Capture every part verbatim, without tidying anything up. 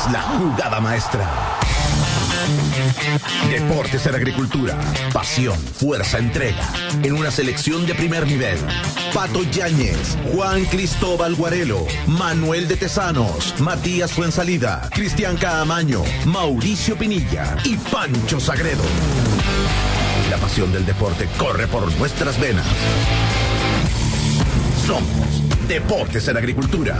la jugada maestra. Deportes en Agricultura. Pasión, fuerza, entrega. En una selección de primer nivel. Pato Yáñez, Juan Cristóbal Guarelo, Manuel de Tesanos, Matías Fuensalida, Cristian Caamaño, Mauricio Pinilla y Pancho Sagredo. La pasión del deporte corre por nuestras venas. Somos Deportes en Agricultura.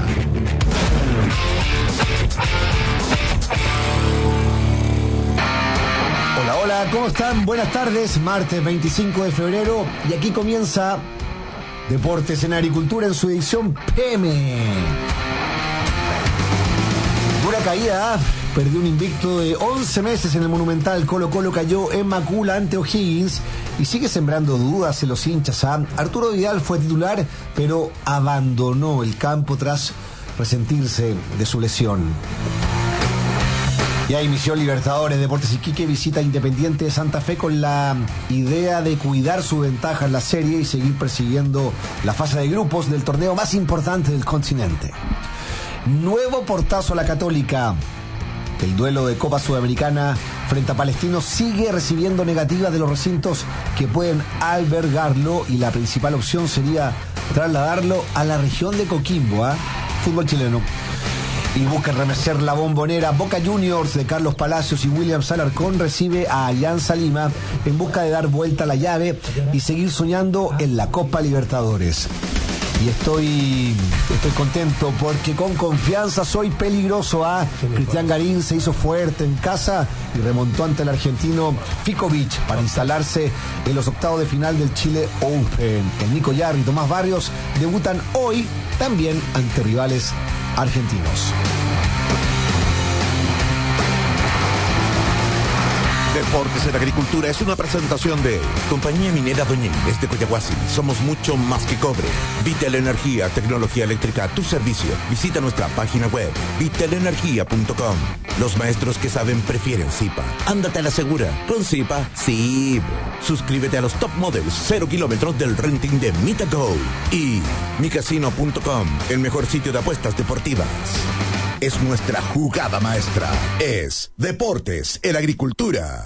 Hola, hola, ¿cómo están? Buenas tardes, martes veinticinco de febrero y aquí comienza Deportes en Agricultura en su edición P M. Dura caída, perdió un invicto de once meses en el Monumental. Colo Colo cayó en Macula ante O'Higgins y sigue sembrando dudas en los hinchas. ¿ah? Arturo Vidal fue titular, pero abandonó el campo tras resentirse de su lesión. Y hay misión Libertadores. Deportes Iquique visita Independiente de Santa Fe con la idea de cuidar su ventaja en la serie y seguir persiguiendo la fase de grupos del torneo más importante del continente. Nuevo portazo a la Católica. El duelo de Copa Sudamericana frente a Palestino sigue recibiendo negativas de los recintos que pueden albergarlo y la principal opción sería trasladarlo a la región de Coquimbo, ¿eh? Fútbol chileno. Y busca remecer la Bombonera. Boca Juniors de Carlos Palacios y Williams Alarcón recibe a Alianza Lima en busca de dar vuelta a la llave y seguir soñando en la Copa Libertadores. Y estoy, estoy contento porque con confianza soy peligroso. ¿ah? Cristian Garín se hizo fuerte en casa y remontó ante el argentino Ficovich para instalarse en los octavos de final del Chile Open. El Nico Yarri y Tomás Barrios debutan hoy también ante rivales argentinos. Deportes en Agricultura es una presentación de Compañía Minera Doña Inés de Coyahuasi. Somos mucho más que cobre. Vital Energía, tecnología eléctrica a tu servicio. Visita nuestra página web vital energía punto com. Los maestros que saben prefieren Zipa. Ándate a la segura. Con Zipa, sí. Suscríbete a los top models cero kilómetros del renting de MitaGo. Y mi casino punto com, el mejor sitio de apuestas deportivas. Es nuestra jugada maestra. Es Deportes en Agricultura.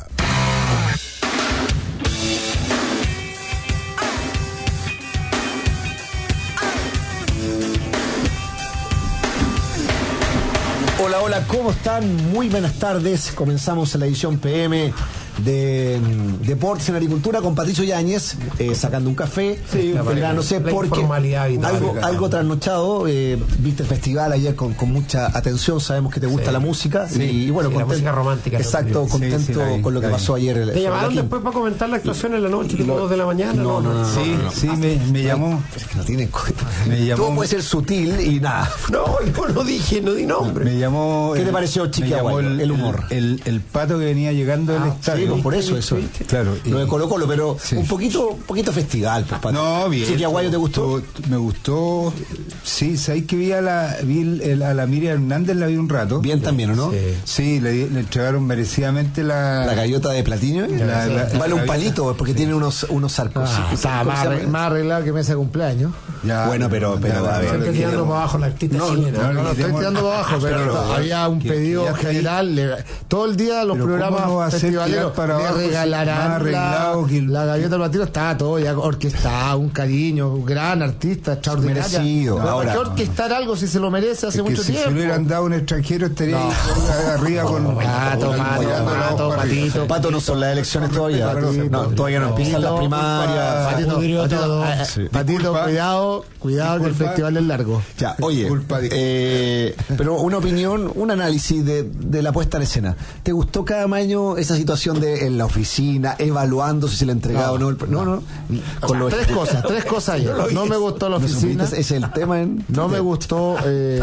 Hola, hola, ¿cómo están? Muy buenas tardes. Comenzamos la edición P M de um, Deportes en Agricultura con Patricio Yáñez, eh, sacando un café. Sí, la verdad, no sé, porque algo, algo trasnochado. Eh, viste el festival ayer con, con mucha atención. Sabemos que te gusta sí. la música. Sí. Y, y bueno, sí, contento, la música romántica. Exacto, sí, contento sí, sí, con lo que pasó ayer. El, ¿Te llamaron después para comentar la actuación en la noche, tipo dos de la mañana? No, no, no. no sí, no, no. sí, me, me llamó. Es que no tiene. Me llamó. Todo puede ser sutil y nada. No, yo no dije, no di nombre. Me llamó. ¿Qué te pareció, Chiquiaguay? El, el humor. El, el, el pato que venía llegando del ah, estadio. Sí, por eso, eso. Claro. Lo de Colo Colo, pero sí. un poquito, un poquito festival, pues, Pato. No, bien. ¿Chiquiaguayo te gustó? Me gustó. Sí, sabéis que vi a la, vi el, a la Miriam Hernández, la vi un rato. Bien también, ¿o no? Sí, sí le, le entregaron merecidamente la. La gaviota de platino. La, la, vale la un gaviota. palito, porque sí. tiene unos, unos arcos. Ah, está más, arreglado, más arreglado que mesa de cumpleaños. Ya, bueno, pero, pero ya, a ver. Estoy tirando para abajo la artista. No, no, no, no, no, estoy tirando para abajo, pero pero, no, había un pedido general. Le, todo el día los programas no festivaleros para le abajo, regalarán la, que el... la gaviota del platino. Estaba todo ya orquestado, un cariño, un gran artista, extraordinario. Merecido. No, ahora, ¿por qué orquestar algo si se lo merece hace es que mucho si tiempo? Si le hubieran dado un extranjero estaría no. ahí arriba con no, Pato, Pato, Pato, Patito. Pato, no son las elecciones todavía. No, todavía no empiezan las primarias. Patito, Patito, cuidado, cuidado que el festival es largo. Ya, oye, eh, pero una opinión, un análisis de, de la puesta en escena. ¿Te gustó Caamaño esa situación de en la oficina, evaluando si se le entregaba o no? El, no, no. Con o sea, tres cosas, tres cosas ayer. No me gustó la oficina. ¿No es el tema? En... No me gustó eh,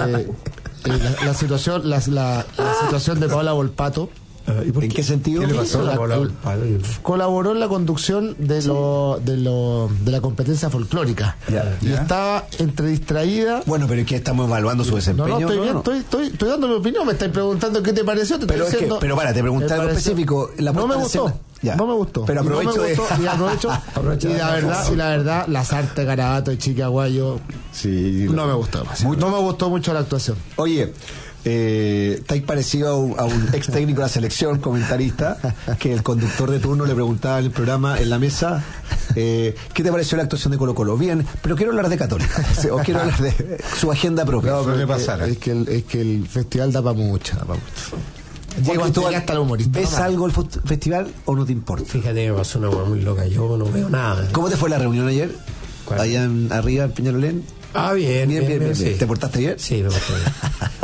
la, la situación, la, la, la situación de Paola Volpato. ¿En qué, qué sentido? ¿Qué le pasó? La, la, colaboró en la conducción de lo, de lo de la competencia folclórica. Ya, y ya. Estaba entre distraída. Bueno, pero es que estamos evaluando su desempeño. No, no, estoy no, bien, no. Estoy, estoy, estoy dando mi opinión. Me estáis preguntando qué te pareció. Te pero estoy es diciendo, que, pero para, te pregunté algo específico. La no me gustó. Ya. No me gustó. Pero aprovecho, no me gustó, de... y aprovecho, aprovecho y la verdad, y la verdad, las artes Garabato y Chiquiaguayo sí, no me gustó. Sí. No me gustó mucho la actuación. Oye, Eh, estáis parecido a un, a un ex técnico de la selección, comentarista, que el conductor de turno le preguntaba en el programa, en la mesa, eh, ¿qué te pareció la actuación de Colo Colo? Bien, pero quiero hablar de Católica, o quiero hablar de su agenda propia. No, pero es, que, es, que el, es que el festival da para mucho, da para mucho. Llego tú hasta el humorista. ¿Ves no algo el festival o no te importa? Fíjate, me pasó una hueá muy loca, yo no veo nada. ¿Cómo te fue la reunión ayer? ¿Cuál? Allá en, arriba en Peñalolén. Ah, bien, bien, bien, bien, bien, bien. Sí. ¿Te portaste bien? Sí, me porté bien.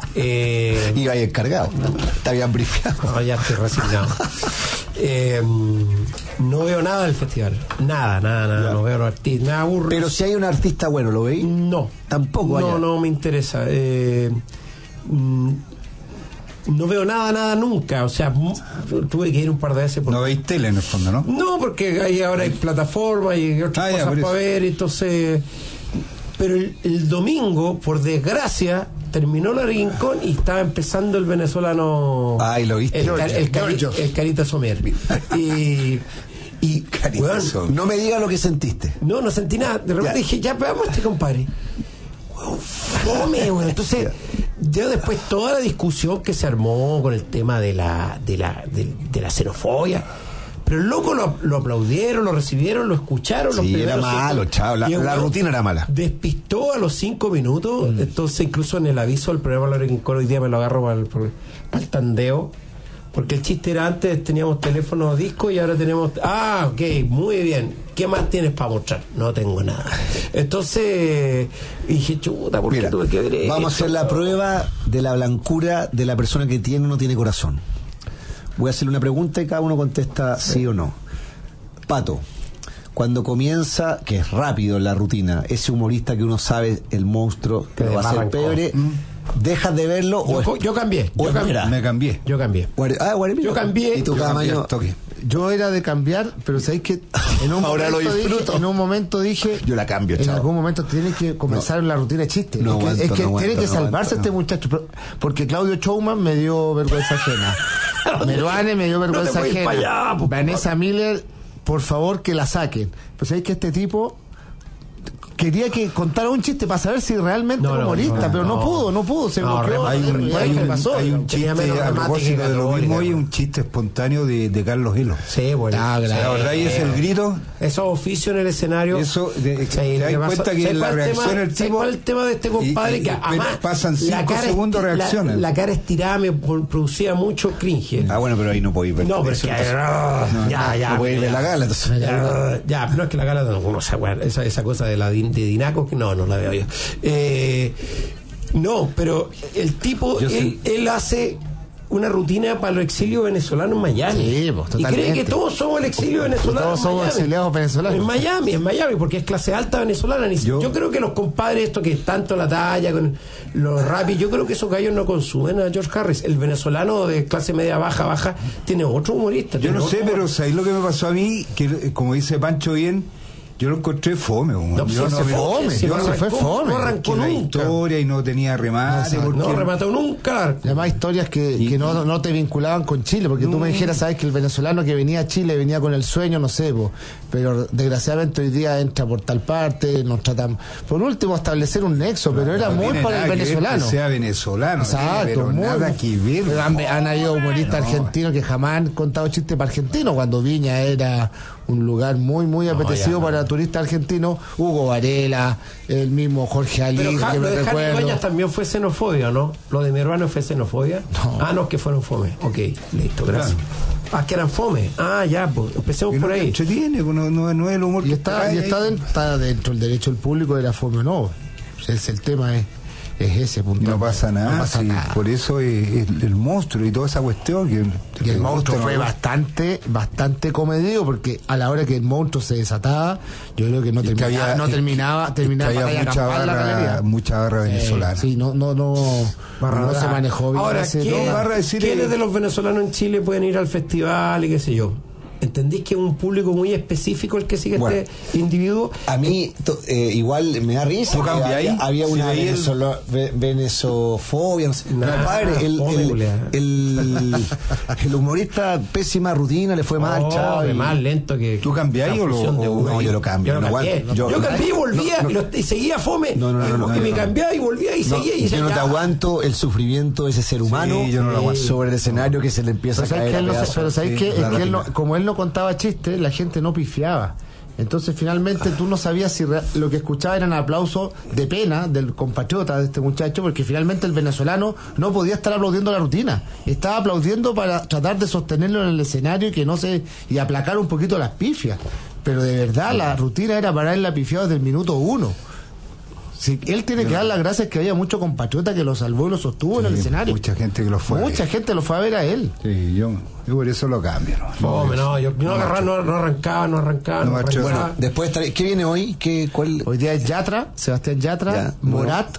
eh, Iba ahí encargado, te habían brifiado. No, ya estoy resignado. eh, no veo nada del festival, nada, nada, nada, ya. No veo los artistas, me aburro. Pero si hay un artista bueno, ¿lo veis? No. Tampoco. No, allá. no me interesa. Eh, mm, no veo nada, nada nunca. O sea, tuve que ir un par de veces. Porque... No veis tele en el fondo, ¿no? No, porque hay, ahora hay plataformas y otras ah, cosas ya, para ver, entonces... Pero el, el domingo, por desgracia, terminó la Rincón y estaba empezando el venezolano. Ay, lo viste. El, el, el, cari, el Carita Somier. Y. y bueno, no me digas lo que sentiste. No, no sentí nada. De repente ya. Dije, ya veamos a este compadre. Wow, fome, bueno. Entonces, yo después toda la discusión que se armó con el tema de la, de la, de, de la xenofobia. Pero el loco lo, lo aplaudieron, lo recibieron, lo escucharon. Sí, los era malo, chao. La, la rutina era mala. Despistó a los cinco minutos. Mm. Entonces, incluso en el aviso del programa Laura Rincón, hoy día me lo agarro para el, para el tandeo. Porque el chiste era antes teníamos teléfono disco y ahora tenemos. Ah, ok, muy bien. ¿Qué más tienes para mostrar? No tengo nada. Entonces dije, chuta, ¿por qué tuve que ver esto? Vamos a hacer la prueba de la blancura de la persona que tiene o no tiene corazón. Voy a hacerle una pregunta y cada uno contesta sí o no. Pato, cuando comienza, que es rápido en la rutina, ese humorista que uno sabe, el monstruo, que lo va a hacer pebre, mm. ¿dejas de verlo? Yo, o yo cambié. O yo cambié. Me cambié. Yo cambié. Ah, bueno, yo cambié. Y tú cada mañana. Yo era de cambiar, pero sabéis que en un ahora momento lo disfruto. Dije, en un momento dije, yo la cambio, en chavo. algún momento tiene que comenzar no. la rutina de chiste. No es que, aguanto, es que no tiene aguanto, que no salvarse aguanto, este no. muchacho, porque Claudio Showman me dio vergüenza ajena. Meruane me dio vergüenza no ajena. Allá, por Vanessa favor. Miller, por favor que la saquen. Pues sabéis que este tipo quería que contara un chiste para saber si realmente no, era humorista, no, no, pero no, no pudo, no pudo, se no, bloqueó. Hay un, hay un, pasó, hay un chiste a propósito de lo mismo, hay un chiste espontáneo de, de Carlos Hilo. Sí, bueno. Ah, la verdad, y es el grito. Esos oficios en el escenario. Eso, de, sí, te das cuenta que la reacción del tipo. ¿Cuál el tema de este compadre? Y, y, que además, pasan cinco segundos reacciones. La, la cara estirada me producía mucho cringe. Ah, bueno, pero ahí no podéis ver. No, pero es que. Ya, ya. No podéis ver la gala, entonces. Ya, no es que la gala, no sé, esa, esa cosa de la de Dinaco, que no, no la veo yo. Eh, no, pero el tipo, él, sí. él hace una rutina para los exilios venezolanos en Miami. Sí, pues, y cree que todos somos el exilio venezolano. Todos somos exiliados venezolanos. En Miami, en Miami, porque es clase alta venezolana. Yo, yo creo que los compadres, esto que tanto la talla con los rapis, yo creo que esos gallos no consumen a George Harris. El venezolano de clase media baja, baja, tiene otro humorista. Yo no sé, humor. pero ¿sabéis lo que me pasó a mí? Que como dice Pancho bien, yo lo encontré fome. No, yo no, se me, fome. Si yo no se fue fome. No arrancó nunca. La historia y no tenía remate. No, porque... no remató nunca. Además, historias que, y, que no, no te vinculaban con Chile, porque no. tú me dijeras, sabes que el venezolano que venía a Chile venía con el sueño, no sé, po, pero desgraciadamente hoy día entra por tal parte, nos tratan. Por último, establecer un nexo, pero no, era no muy para el venezolano. Que sea venezolano. Exacto, pero muy, nada que ver. Pero han, han habido humoristas no. argentinos que jamás han contado chistes para argentinos, cuando Viña era un lugar muy, muy no, apetecido ya, para no. turistas argentinos. Hugo Varela, el mismo Jorge Ali, pero que lo me de recuerdo. Jani Bañas también fue xenofobia, ¿no? Lo de mi hermano fue xenofobia. No. Ah, no, que fueron fome. Ok, listo, gracias. Claro. Ah, que eran fome. Ah, ya, pues empecemos por ahí. Tiene, no, no, no es el humor y está, y está dentro, está dentro el derecho del público de la fome o no. Es el tema es es ese punto. No pasa nada, no pasa sí, nada. Por eso es, es el monstruo y toda esa cuestión que, y el monstruo fue no bastante bastante comedido, porque a la hora que el monstruo se desataba, yo creo que no, termina, que había, no terminaba terminaba que había mucha barra, mucha barra venezolana. Eh, sí, no no no, barra, no se manejó bien. Ahora, ese, ¿quién, no, barra decir ¿quiénes de los venezolanos en Chile pueden ir al festival y qué sé yo? ¿Entendís que es un público muy específico el que sigue bueno, este individuo? A mí to, eh, igual me da risa. ¿Tú cambias ahí? Había ¿Sí una venezolo, ve, venezofobia. No sé. Nah, padre, el, el, el, el humorista, pésima rutina, le fue oh, mal, chavo. Más lento que. ¿Tú cambiás o lo.? No, yo lo cambio. Yo, no no, yo, yo, yo cambié y volvía no, no, y, lo, y seguía fome. No, no, no. no, no, y no me no, cambiaba y volvía y no, seguía. Y yo no te aguanto el sufrimiento de ese ser humano sí, yo no lo sobre el escenario que se le empieza pero a caer. Que no, pero sabes sí, que, es que él no, como él no contaba chistes, la gente no pifiaba. Entonces finalmente tú no sabías si re, lo que escuchaba eran aplausos de pena del compatriota de este muchacho, porque finalmente el venezolano no podía estar aplaudiendo la rutina, estaba aplaudiendo para tratar de sostenerlo en el escenario y que no se y aplacar un poquito las pifias, pero de verdad la rutina era para él la pifiada desde el minuto uno. Sí, él tiene que dar las gracias que había mucho compatriota que lo salvó y lo sostuvo sí, en el escenario. Mucha gente que lo fue. Mucha gente lo fue a ver a él. Sí, yo, yo por eso lo cambio. No, no, no yo, yo no, agarraba, no, no arrancaba, no arrancaba. No, no arrancaba. Bueno, después, ¿qué viene hoy? ¿Qué, cuál? Hoy día es Yatra, Sebastián Yatra, ya, Morat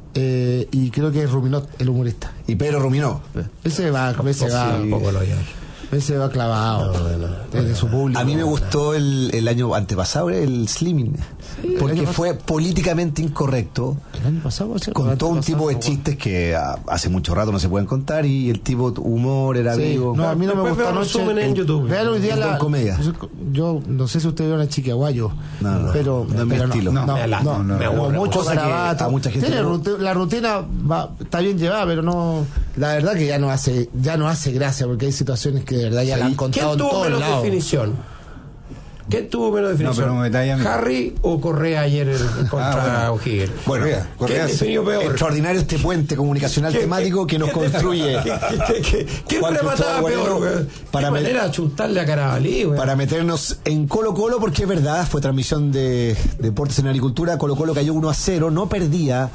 eh, y creo que es Ruminot, el humorista. Y Pedro Ruminot. Ese va, ese oh, va. Sí, un poco lo ese va clavado no, no, desde su público. A mí me gustó el, el año antepasado el Slimming, sí, porque el fue políticamente incorrecto. El año pasado contó un tipo de chistes que a, hace mucho rato no se pueden contar y el tipo humor era sí, vivo. No, a mí no me gustó anoche en, en YouTube. Vean hoy día la comedia. Yo no sé si ustedes vieron a Chiquiaguayo, no, no, pero no es mi estilo. No, no, no, no, no, no, no, mucho garabato. A mucha gente tiene no. rutina, la rutina va, está bien llevada, pero no, la verdad que ya no hace, ya no hace gracia porque hay situaciones que de verdad ya sí. la han contado. ¿Quién tuvo menos lados? definición? ¿Quién tuvo menos definición? No, ¿Harry o Correa ayer contra ah, O'Higgins? Bueno, Correa, Correa ¿quién definió peor? Extraordinario este puente comunicacional ¿Qué, temático qué, que nos qué, construye. ¿Quién remataba peor? Para ¿Qué manera de chuntarle a Carabalí? Güey? Para meternos en Colo Colo, porque es verdad, fue transmisión de Deportes en Agricultura, Colo Colo cayó uno a cero, no perdía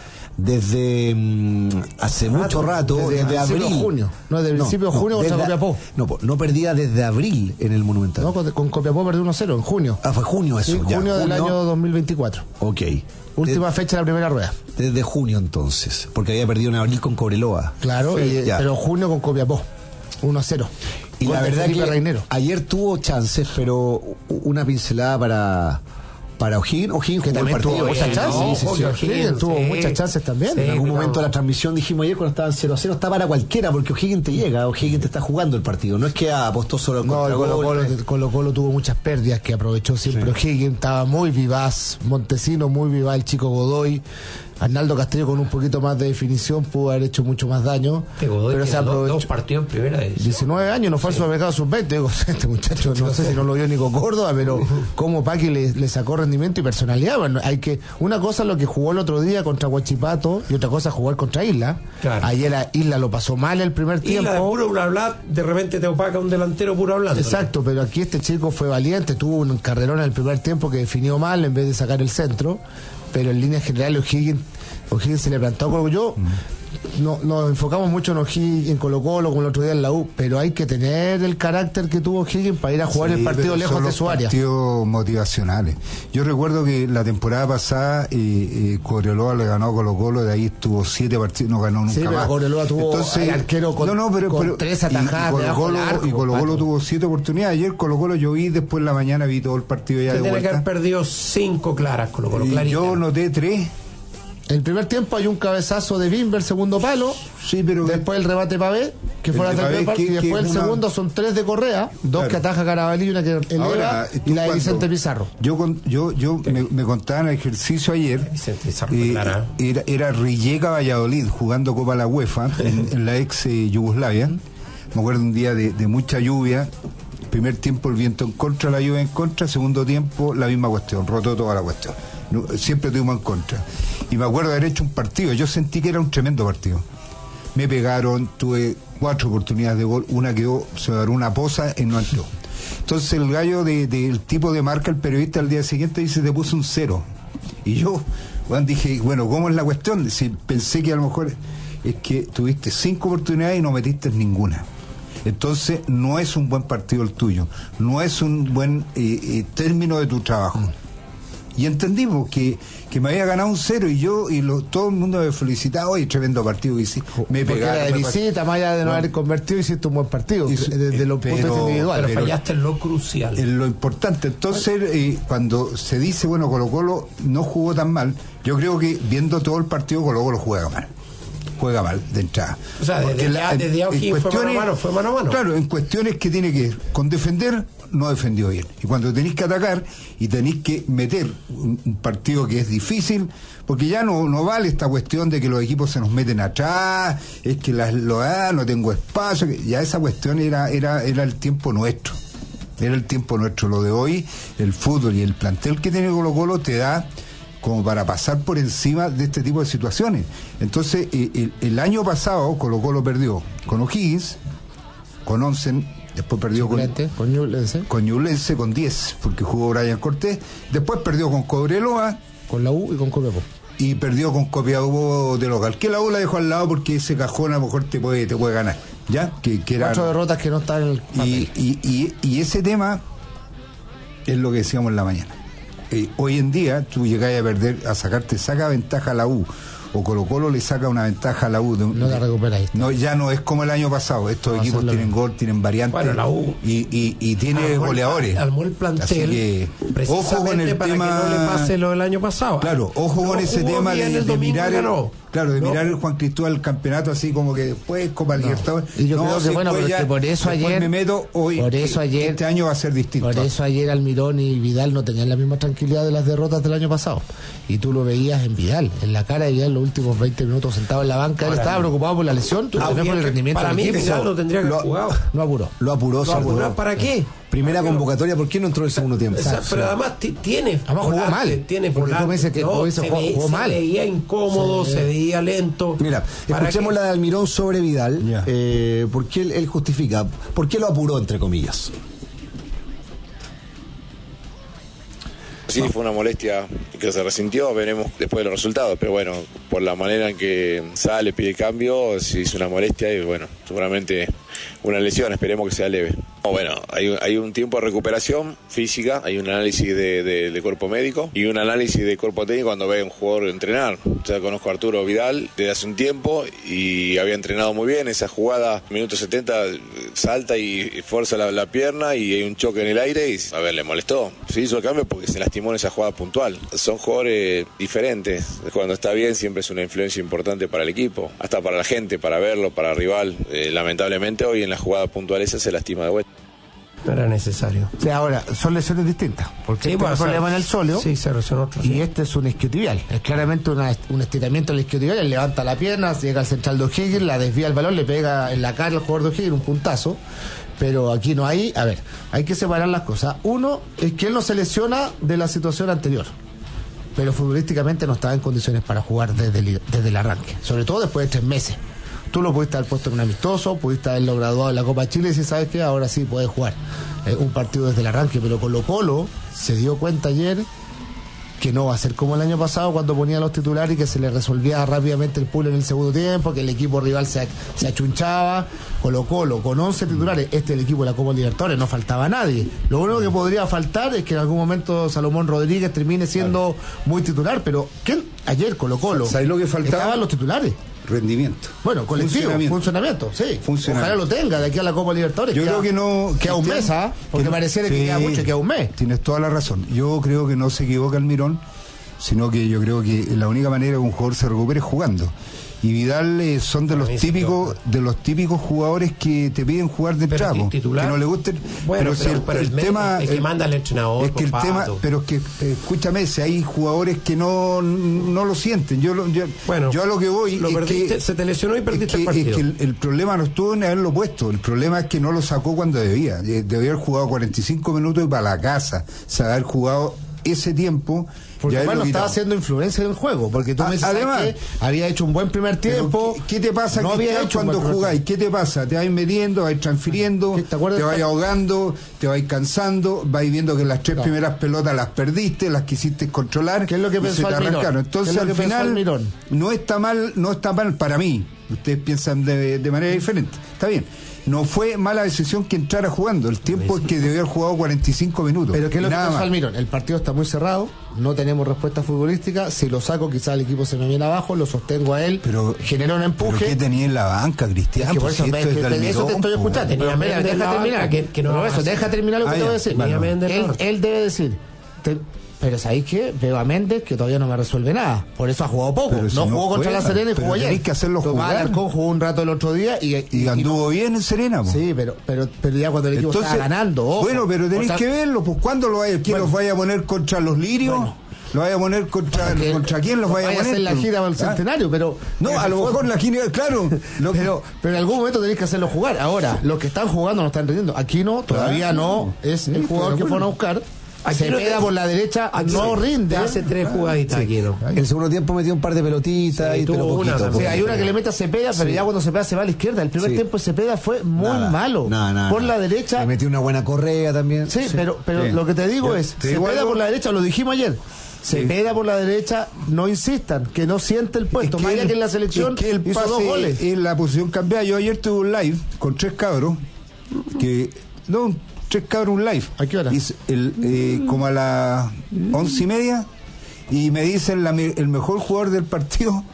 desde um, hace rato, mucho rato, desde, desde abril. Junio. No, desde el no, principio de junio no, contra Copiapó. No, no perdía desde abril en el Monumental. No, con, con Copiapó perdió uno a cero en junio. Ah, fue junio eso. Sí, ya, junio del junio. año dos mil veinticuatro. Ok. Última de, fecha de la primera rueda. Desde junio entonces, porque había perdido en abril con Cobreloa. Claro, sí, y, pero junio con Copiapó. uno a cero. Y Gol la verdad que Reinero. Ayer tuvo chances, pero una pincelada para... Para O'Higgins, O'Higgins que también tuvo muchas chances. No, sí, sí, sí, O'Higgins tuvo sí. muchas chances también. Sí, en algún pero... momento de la transmisión dijimos ayer cuando estaban cero a cero está para cualquiera porque O'Higgins te llega, O'Higgins te está jugando el partido. No es que apostó solo al no, Colo Colo, Colo Colo tuvo muchas pérdidas que aprovechó siempre. Sí. O'Higgins estaba muy vivaz, Montesino muy vivaz, el chico Godoy. Arnaldo Castillo con un poquito más de definición pudo haber hecho mucho más daño. Este Godoy pero se aprovechó. Dos partidos en primera división. diecinueve años, no fue al sí. supermercado sub veinte. Digo, este muchacho no sé si no lo vio Nico Córdoba, pero como Paqui le, le sacó rendimiento y personalidad. Bueno, hay que una cosa es lo que jugó el otro día contra Huachipato y otra cosa es jugar contra Isla. Claro. Ayer a Isla lo pasó mal el primer Isla tiempo. De puro bla bla, de repente te opaca un delantero puro hablando. Exacto, pero aquí este chico fue valiente, tuvo un carrerón en el primer tiempo que definió mal en vez de sacar el centro, pero en línea general O'Higgins O'Higgins se le plantó Colo yo mm. no, nos enfocamos mucho en O'Higgins, en Colo Colo como el otro día en la U, pero hay que tener el carácter que tuvo O'Higgins para ir a jugar sí, el partido lejos de su área. Partidos motivacionales. Yo recuerdo que la temporada pasada eh, eh, Cobreloa le ganó a Colo Colo, de ahí estuvo siete partidos, no ganó nunca sí, pero más. Cobreloa tuvo Entonces, arquero con, no, no, pero, con pero, tres atajadas y, y Colo Colo, arco, y Colo Colo tuvo siete oportunidades. Ayer Colo Colo yo vi, después en la mañana vi todo el partido ya se de tiene vuelta. que haber perdido cinco claras Colo Colo. Y yo noté tres. El primer tiempo hay un cabezazo de Bimber, segundo palo. Sí, pero después el rebate Pavé, que fue la tercera y después el una... segundo son tres de Correa, dos claro. que ataja Carabalí y una que eleva. Ahora, y la de Vicente Pizarro. Yo con, yo yo me, me contaban el ejercicio ayer. Pizarro, eh, clara. Era era Rijeka Valladolid jugando Copa la UEFA en, en la ex eh, Yugoslavia. Me acuerdo un día de, de mucha lluvia. Primer tiempo el viento en contra, la lluvia en contra. Segundo tiempo la misma cuestión, rotó toda la cuestión. No, siempre tuvimos en contra. Y me acuerdo de haber hecho un partido, yo sentí que era un tremendo partido. Me pegaron, tuve cuatro oportunidades de gol, una quedó, se agarró una poza y no entró. Entonces el gallo de, de, del tipo de marca, el periodista al día siguiente dice, te puso un cero. Y yo, bueno, dije, bueno, ¿cómo es la cuestión? Si pensé que a lo mejor es que tuviste cinco oportunidades y no metiste ninguna. Entonces no es un buen partido el tuyo, no es un buen eh, eh, término de tu trabajo. Y entendimos que, que me había ganado un cero y yo y lo, todo el mundo me felicitaba, oye, tremendo partido que hice. Me pegaron. Era de me visita, más allá de no, no haber convertido, hiciste un buen partido, hizo, desde los pero, puntos individuales. Pero fallaste en lo crucial. En lo importante. Entonces, eh, cuando se dice, bueno, Colo Colo no jugó tan mal, yo creo que viendo todo el partido, Colo Colo juega mal. Juega mal de entrada. O sea, desde, la, desde O'Higgins fue mano a mano, fue mano a mano. Claro, en cuestiones que tiene que con defender, no defendió bien. Y cuando tenéis que atacar y tenéis que meter un, un partido que es difícil, porque ya no, no vale esta cuestión de que los equipos se nos meten atrás, es que las, lo ah, no tengo espacio, que ya esa cuestión era, era, era el tiempo nuestro. Era el tiempo nuestro. Lo de hoy, el fútbol y el plantel que tiene Colo Colo te da como para pasar por encima de este tipo de situaciones. Entonces, eh, el, el año pasado Colo Colo perdió con O'Higgins, con Onsen, después perdió con, con Ñublense, con Ñublense, con diez, porque jugó Brian Cortés, después perdió con Cobreloa, con la U y con Copiapó. Y perdió con Copiapó de local. Que la U la dejó al lado porque ese cajón a lo mejor te puede, te puede ganar. ¿Ya? Que, que era, cuatro derrotas que no están en el papel. Y, y, y, y ese tema es lo que decíamos en la mañana. Eh, hoy en día tú llegás a perder, a sacarte, saca ventaja a la U, o Colo Colo le saca una ventaja a la U. De, no la recuperáis. No, ya no es como el año pasado. Estos no, equipos tienen gol, tienen variantes. Bueno, la U. Y, y, y tiene armó goleadores. Armó el plantel. Así que, ojo con el para tema. Que no le pase lo del año pasado. Claro, ojo no con ese tema de, de mirar. El, claro, de no. mirar el Juan Cristóbal el campeonato así como que después Copa no. Libertadores. Y yo no, creo que bueno, pero ya, que por eso ayer. me meto hoy. Por eso ayer. Este año va a ser distinto. Por eso ayer Almirón y Vidal no tenían la misma tranquilidad de las derrotas del año pasado. Y tú lo veías en Vidal, en la cara de Vidal los últimos veinte minutos sentado en la banca. Ahora, él estaba preocupado por la lesión, tú ah, por el rendimiento para del mí equipo. Vidal no tendría que lo, haber jugado. No apuró. Lo apuró, ¿Lo apuró para qué? Primera ¿Para convocatoria, ¿por qué no entró el segundo tiempo? Esa, pero además t- tiene además jugó mal. Tiene porque tú me dices que no, jugó, se, jugó, ve, jugó se mal. veía incómodo, sí. se veía lento. Mira, escuchemos qué? la de Almirón sobre Vidal. Yeah. Eh, ¿Por qué él, él justifica? ¿Por qué lo apuró, entre comillas? Sí, fue una molestia que se resintió, veremos después de los resultados, pero bueno, por la manera en que sale, pide cambio, sí es una molestia y bueno, seguramente una lesión, esperemos que sea leve. Bueno, hay, hay un tiempo de recuperación física, hay un análisis de, de, de cuerpo médico y un análisis de cuerpo técnico cuando ve a un jugador entrenar. Ya conozco a Arturo Vidal desde hace un tiempo y había entrenado muy bien, esa jugada, minuto setenta, salta y fuerza la, la pierna y hay un choque en el aire y, a ver, le molestó. Se hizo el cambio porque se lastimó en esa jugada puntual. Son jugadores diferentes, cuando está bien siempre es una influencia importante para el equipo, hasta para la gente, para verlo, para el rival. Eh, lamentablemente hoy en la jugada puntual esa se lastima de vuelta. No era necesario. O sea, ahora, son lesiones distintas. Porque sí, este es un problema en el sóleo. Sí, se lesionó otro. Y sí. este es un isquiotibial. Es claramente una, un estiramiento del isquiotibial. Él levanta la pierna, llega al central de O'Higgins, la desvía el balón, le pega en la cara al jugador de O'Higgins, un puntazo. Pero aquí no hay. A ver, hay que separar las cosas. Uno es que él no se lesiona de la situación anterior. Pero futbolísticamente no estaba en condiciones para jugar desde el, desde el arranque. Sobre todo después de tres meses. Tú lo pudiste haber puesto en un amistoso, pudiste haberlo graduado en la Copa Chile y si sabes que ahora sí puedes jugar eh, un partido desde el arranque, pero Colo Colo se dio cuenta ayer que no va a ser como el año pasado cuando ponía los titulares y que se le resolvía rápidamente el pool en el segundo tiempo, que el equipo rival se, se achunchaba. Colo Colo con once titulares, este es el equipo de la Copa Libertadores, no faltaba nadie. Lo único que podría faltar es que en algún momento Salomón Rodríguez termine siendo muy titular, pero ¿quién? Ayer Colo Colo ¿sabes lo que faltaba? Estaban los titulares. Rendimiento. Bueno, colectivo, funcionamiento, funcionamiento sí. Funcionamiento. Ojalá lo tenga de aquí a la Copa Libertadores. Yo queda, creo que no. Queda un mes, ¿ah? Porque que, pareciera sí, que queda mucho, queda un mes. Tienes toda la razón. Yo creo que no se equivoca Almirón, sino que yo creo que la única manera que un jugador se recupere es jugando. Y Vidal eh, son de los típicos de los típicos jugadores que te piden jugar de trago, que no le gusten. Bueno, pero, pero, si el, pero el, el tema el que manda al entrenador, es que el pato. tema, pero es que eh, escúchame, si hay jugadores que no no lo sienten. Yo yo, bueno, yo a lo que voy lo es perdiste, que se te lesionó y perdiste es que, el partido. Es que el, el problema no estuvo en haberlo puesto, el problema es que no lo sacó cuando debía. Debía haber jugado cuarenta y cinco minutos y para la casa, o sea, haber jugado ese tiempo. Porque además no estaba haciendo influencia en el juego, porque tú me dices que había hecho un buen primer tiempo. ¿Qué, ¿Qué te pasa no había hecho cuando jugáis? ¿Qué te pasa? Te vais metiendo, vais transfiriendo, te, te vais ahogando, te vais cansando, vais viendo que las tres no. primeras pelotas las perdiste, las quisiste controlar. ¿Qué es lo que pensó Almirón? Entonces al final no está mal, no está mal para mí. Ustedes piensan de, de manera diferente. Está bien. no fue mala decisión que entrara jugando. El tiempo es que debió haber jugado cuarenta y cinco minutos. Pero ¿qué es lo que Nada pasa, más. Almirón? El partido está muy cerrado, no tenemos respuesta futbolística. Si lo saco, quizás el equipo se me viene abajo, lo sostengo a él, Pero, genera un ¿Pero empuje. qué tenía en la banca, Cristian? Es que por Pues eso, si ves esto que es de te- eso te Almirón, estoy po. escuchando. Tenía Pero mira, Méndez en la deja terminar. banca, que- que no Pero va a eso, hacer. deja terminar lo que Ah, te voy a ya, decir. vale, Tenía vale. Méndez en la Él, banca. él debe decir. te- pero ¿sabéis qué? Veo a Méndez que todavía no me resuelve nada. Por eso ha jugado poco. Pero si no no jugó contra juega, la Serena y pero jugó ayer. tenés que hacerlo Tomás jugar. Alarcón jugó un rato el otro día y, Y anduvo bien en Serena, po. Sí, pero, pero, pero ya cuando el equipo Entonces, estaba ganando. Ojo. bueno, pero tenéis O sea, que verlo, pues ¿cuándo lo vaya? ¿Quién Bueno. los vaya a poner contra los lirios? Bueno. ¿Lo vaya a poner contra, que- contra quién los vaya a vaya poner? hacer la gira para el ¿Ah? centenario, pero. No, pero a lo fue- mejor la gira, claro. Lo que- Pero, pero en algún momento tenéis que hacerlo jugar. Ahora, los que están jugando no están rindiendo. Aquino todavía Claro. no es Sí, el estoy jugador de que acuerdo. fueron a buscar. Aquí Se no pega te- por la derecha, Aquí no te- rinde. te hace tres jugaditas aquí, ¿no? El segundo tiempo metió un par de pelotitas, Sí, y, pero tuvo una poquito. también. Sí, poquito. hay una que le mete a Cepeda, pero ya cuando Cepeda se va a la izquierda. El primer Sí. tiempo de Cepeda fue muy Nada, malo. nada, nada, por nada. la derecha. Le metió una buena correa también. Sí, pero, pero Sí. lo que te digo Ya, es, te digo Cepeda algo. por la derecha, lo dijimos ayer. Cepeda por la derecha, no insistan, que no siente el puesto. Más allá el- que en la selección es que el hizo pase dos goles. es la posición cambiada. Yo ayer tuve un live con tres cabros que no tres cabros un live. ¿A qué hora? Y s- el, eh, como a las once y media y me dicen la me- el mejor jugador del partido.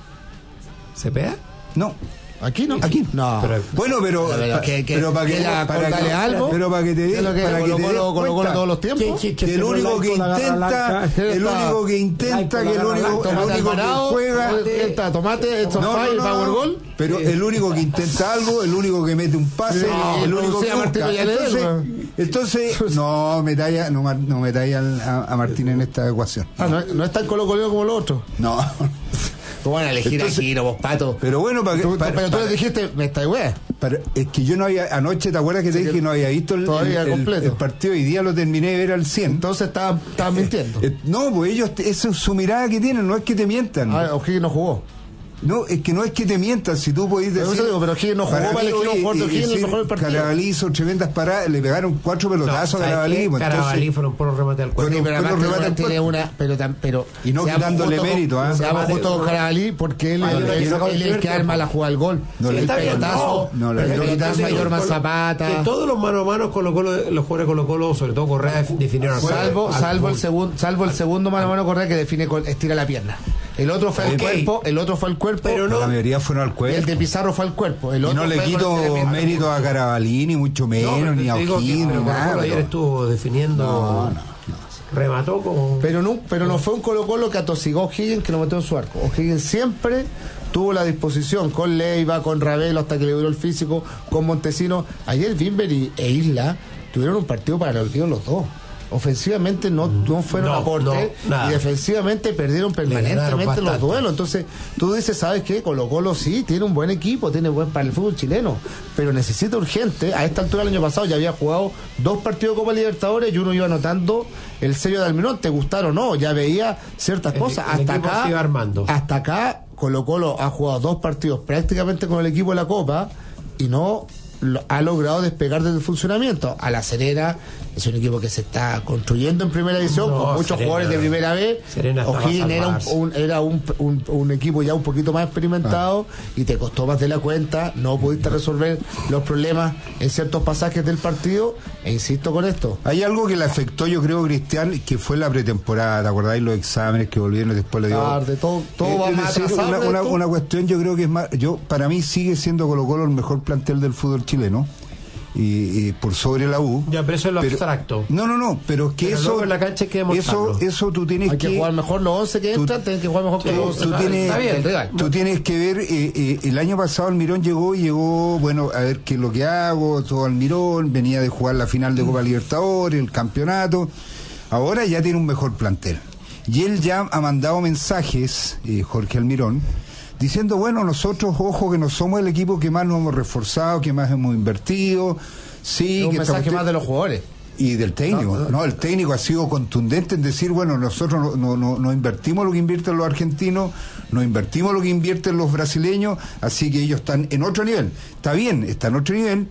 ¿Se pega? No. ¿Aquí no? Aquí. No. Pero- Bueno, pero, Pero, pa- que- que- pero para que, que la- para contarle que- algo. pero para que te ¿Qué es lo que para que Colo te Colo- des Colo Colo cuenta todos los tiempos? ¿Quién- que el se pone único laico que la garra intenta blanca? el Está- único que intenta laico que la el garra único, blanca, el Tomate único que Alvarado, juega ¿qué está? Tomate, Edson No, no, Fay, no, Power no. Gol. Pero el único que intenta algo, el único que mete un pase, Sí, el no, único sí, que a Martín busca. Villarreal, Entonces, weón. entonces no metáis no, ma- no metáis al- a, a Martín en esta ecuación. Ah, no, no es tan colocoleo como los otros. No. ¿Cómo van a elegir Entonces- aquí, no vos, pato? Pero bueno, para que Tú- para- pero tú para- les dijiste, me está wea. para- es que yo no había anoche, ¿te acuerdas que te Sí, dije que que no había visto el, todavía el- el- completo. el partido? Hoy día lo terminé de ver al cien. Entonces estaban estaban mintiendo. Eh, no, pues ellos, esa es su mirada que tienen, no es que te mientan. Ah, O'Higgins no jugó. No, es que no es que te mientan, si tú podés Pero decir... eso digo, pero O'Higgins no jugó para mí, elegir un oye, jugador de y O'Higgins el decir, mejor del partido. Carabalí hizo tremendas paradas, le pegaron cuatro pelotazos a ¿sabes Carabalí. qué? Pues, Carabalí entonces, fueron por remate al cuerpo. Sí, pero pero además remata tiene- el tiene cuerpo. una, pero, tam- pero Y no seamos quitándole justos con- mérito, ¿ah? Seamos Remate, justos con no. Carabalí porque él, Ah, él- no, él- no, no, él es el que no, arma no. la jugada al gol. No, el está bien, pelotazo, no, no, el no, pelotazo no, a no, Jorman Que Zapata. todos los mano a mano Colo Colo, los jugadores de Colo Colo, sobre todo Correa, definieron al Salvo, al salvo el gol. segundo, salvo el segundo mano a mano Correa que define con estira la pierna. El otro fue al Ok. cuerpo, el otro fue al cuerpo, Pero no- la mayoría fueron al y el cuerpo. de Pizarro fue al cuerpo. El Y otro no le fue con quito el de pierna. mérito a Carabalí, ni mucho No, menos, pero ni te a digo que- O'Higgins, pero ni Colo nada. Colo ayer pero- estuvo definiendo. No, no, no. Remató como. Pero no, pero no fue un Colo Colo que atosigó a O'Higgins que lo metió en su arco. O'Higgins siempre tuvo la disposición con Leiva, con Ravelo hasta que le duró el físico, con Montesino. Ayer Bimber y, e Isla tuvieron un partido para el olvido los dos. Ofensivamente no, no fueron No, aporte no, nada. y defensivamente perdieron permanentemente bastante. los duelos. Entonces tú dices, ¿sabes qué? Colo Colo sí, tiene un buen equipo, tiene buen para el fútbol chileno, pero necesita urgente. A esta altura del año pasado ya había jugado dos partidos de Copa Libertadores y uno iba anotando el sello de Almirón, te gustaron o no, ya veía ciertas El- cosas. el hasta equipo acá, se iba armando. hasta acá Colo Colo ha jugado dos partidos prácticamente con el equipo de la Copa y no lo- ha logrado despegar desde el funcionamiento. A La Serena es un equipo que se está construyendo en primera división No, con muchos Serena, jugadores de primera vez. Serena está O'Higgins para era, un, salvarse. un- era un, un- un equipo ya un poquito más experimentado y te costó más de la cuenta, no pudiste resolver los problemas en ciertos pasajes del partido e insisto con esto. Hay algo que le afectó, yo creo, Cristian, que fue la pretemporada. ¿Te acordáis los exámenes que volvieron y después le dio? Tarde, todo, todo Eh, va es más decir, atrasado una, de una, esto. una cuestión, yo creo que es más. Yo Para mí sigue siendo Colo Colo el mejor plantel del fútbol chileno. Y, y por sobre la U. Ya, pero eso es lo abstracto. No, no, no, pero que Pero eso. luego en la cancha hay que demostrarlo. eso, eso tú tienes Hay que, jugar mejor los once que tú- entran, tienen que jugar mejor que Sí, los once. Tú Está tienes, está bien. el rival. tú tienes que ver, eh, eh, el año pasado Almirón llegó y llegó, bueno, a ver qué es lo que hago, todo Almirón, venía de jugar la final de Copa Libertadores, el campeonato, ahora ya tiene un mejor plantel. Y él ya ha mandado mensajes, eh, Jorge Almirón, diciendo, bueno, nosotros, ojo, que no somos el equipo que más nos hemos reforzado, que más hemos invertido, sí, Es un que mensaje estamos- más de los jugadores. y del técnico, No, no, no. el técnico ha sido contundente en decir, bueno, nosotros no, no, no, no invertimos lo que invierten los argentinos, no invertimos lo que invierten los brasileños, así que ellos están en otro nivel. Está bien, está en otro nivel,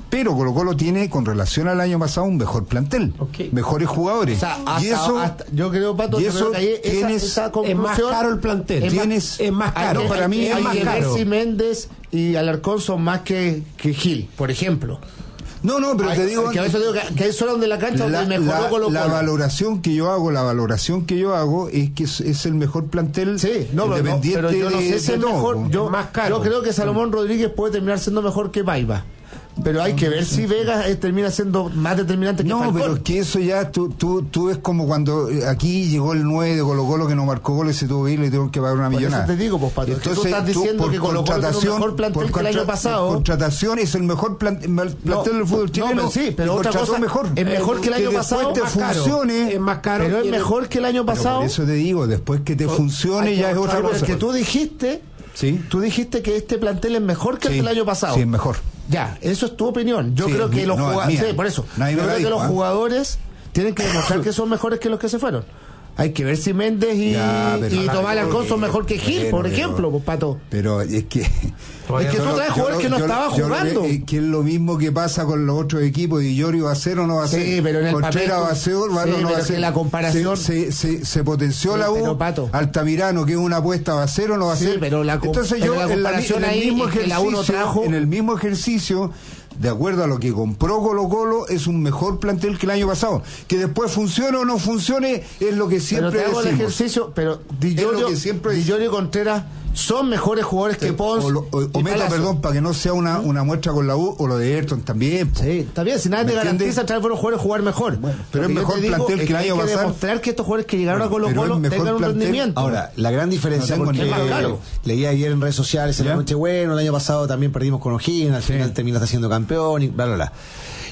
Pero Colo Colo tiene, con relación al año pasado, un mejor plantel, okay. mejores jugadores. O sea, hasta, y eso, hasta, yo creo, Pato, y eso que ahí esa, tienes, esa es más caro el plantel. Es tienes, más, es más caro. Hay, para mí hay, es más que ver caro. si Méndez y Alarcón son más que, que Gil, por ejemplo. No, no, pero Hay, te digo que a veces digo que, que hay solo donde la cancha la, donde mejoró la, Colo Colo. la valoración que yo hago, la valoración que yo hago es que es, es el mejor plantel sí, no, independiente no, pero yo no sé de, si es de todo, mejor. Yo, más caro. yo creo que Salomón Rodríguez puede terminar siendo mejor que Paiva. Pero hay que ver si Vegas eh, termina siendo más determinante que No, Falcón. pero es que eso ya, tú, tú, tú ves como cuando aquí llegó el nueve de Colo Colo que no marcó goles, se tuvo que ir y le tuvieron que pagar una Por millonada. eso te digo, pues, Pato, Entonces, tú estás diciendo por que Colo Colo tiene un mejor plantel por que el año contra- pasado. por contratación es el mejor plan- plantel No, del fútbol no, chileno. pero sí, pero y otra contrató cosa, mejor. es mejor que el año después pasado, te más caro. funcione, Es más caro. Pero es tiene- mejor que el año pero pasado. por eso te digo, después que te Hay funcione que ya es otra mostrarlo, cosa. es que tú dijiste, Sí. tú dijiste que este plantel es mejor que el Sí, del año pasado. sí, es mejor. Ya, eso es tu opinión. Yo Sí, creo que es los mi- no, es jugadores, mía. sí, por eso. Nadie Yo me la creo que dijo, los ¿eh? jugadores tienen que demostrar que son mejores que los que se fueron. Hay que ver si Méndez y, Ya, pero- y Tomás Alarcón son mejor que Gil, Bueno, por pero- ejemplo, pues, Pato. Pero es que... Es que tú traes jugadores que no estaban yo jugando. creo que, que es lo mismo que pasa con los otros equipos. Di Llorio va a ser o no va a ser. Sí, pero en el Contreras papel- va a ser o no sí, va pero a es que ser. la comparación- Se, se, se, se potenció Sí, la U. pero, Pato. Altamirano, que es una apuesta, va a ser o no va a Sí, ser. pero la com- Entonces pero yo la en, la, comparación en el ahí mismo es que la U no ejercicio, trajo- en el mismo ejercicio, de acuerdo a lo que compró Colo Colo, es un mejor plantel que el año pasado. Que después funcione o no funcione es lo que Pero siempre te hago el decimos. ejercicio, pero Di Es lo Llorio, que siempre Di dice. Llorio y Contreras son mejores jugadores que Pons. O, lo- o- y o meto, Palazzo. perdón, para que no sea una, una muestra con la U, o lo de Ayrton también. po. Sí, está bien, si nadie ¿Me te entiendes? garantiza traer buenos jugadores jugar mejor. pero Lo es que yo mejor te digo plantel es que el año hay que pasado. demostrar que estos jugadores que llegaron Bueno, a Colo pero Colo es mejor tengan un plantel. rendimiento. Ahora, la gran diferencia, No tengo porque ni idea. Es más caro. leí ayer en redes sociales en la ¿Ya? noche, bueno, el año pasado también perdimos con O'Higgins, al Sí. final terminaste siendo campeón y bla, bla, bla.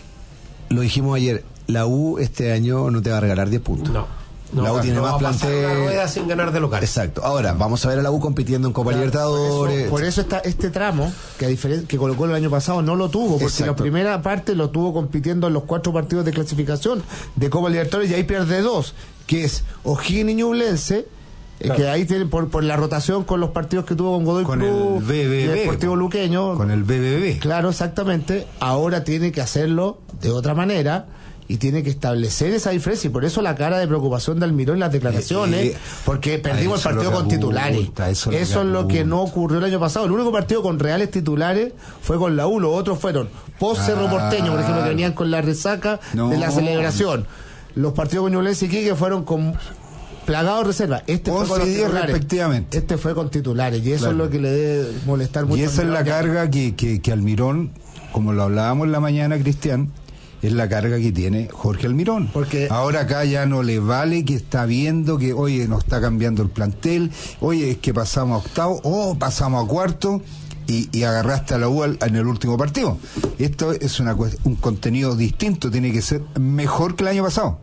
Lo dijimos ayer, la U este año no te va a regalar diez puntos. No. No, La U tiene no más va a pasar plantel. una rueda sin ganar de local. Exacto. Ahora, vamos a ver a la U compitiendo en Copa Claro, Libertadores. Por eso, por eso está este tramo, que a diferencia que Colo Colo el año pasado no lo tuvo, porque Exacto. la primera parte lo tuvo compitiendo en los cuatro partidos de clasificación de Copa Libertadores y ahí pierde dos, que es O'Higgins y Ñublense, eh, Claro. que ahí tiene por, por la rotación con los partidos que tuvo con Godoy Con Cruz el B B B. y el Deportivo Luqueño. Con el B B B. Claro, exactamente. Ahora tiene que hacerlo de otra manera y tiene que establecer esa diferencia. Y por eso la cara de preocupación de Almirón en las declaraciones, Eh, eh, porque perdimos el eso es lo partido que con titulares. apunta, Eso, eso es lo que es lo que apunta. no ocurrió el año pasado. El único partido con reales titulares fue con la U. Los otros fueron post Cerro Ah. Porteño, por ejemplo, que venían con la resaca No. de la celebración. Los partidos con Ñublense y Iquique fueron con plagados de reserva. Este fue once con los y diez titulares. respectivamente. Este fue con titulares. Y eso Claro. es lo que le debe molestar mucho. Y a esa es la Almirón, ya- carga que, que, que Almirón, como lo hablábamos en la mañana, Cristian, es la carga que tiene Jorge Almirón. Porque- ahora acá ya no le vale que está viendo que, oye, nos está cambiando el plantel, oye, es que pasamos a octavo, o pasamos a cuarto, y, y agarraste a la U al- en el último partido. Esto es una, cuest- un contenido distinto, tiene que ser mejor que el año pasado.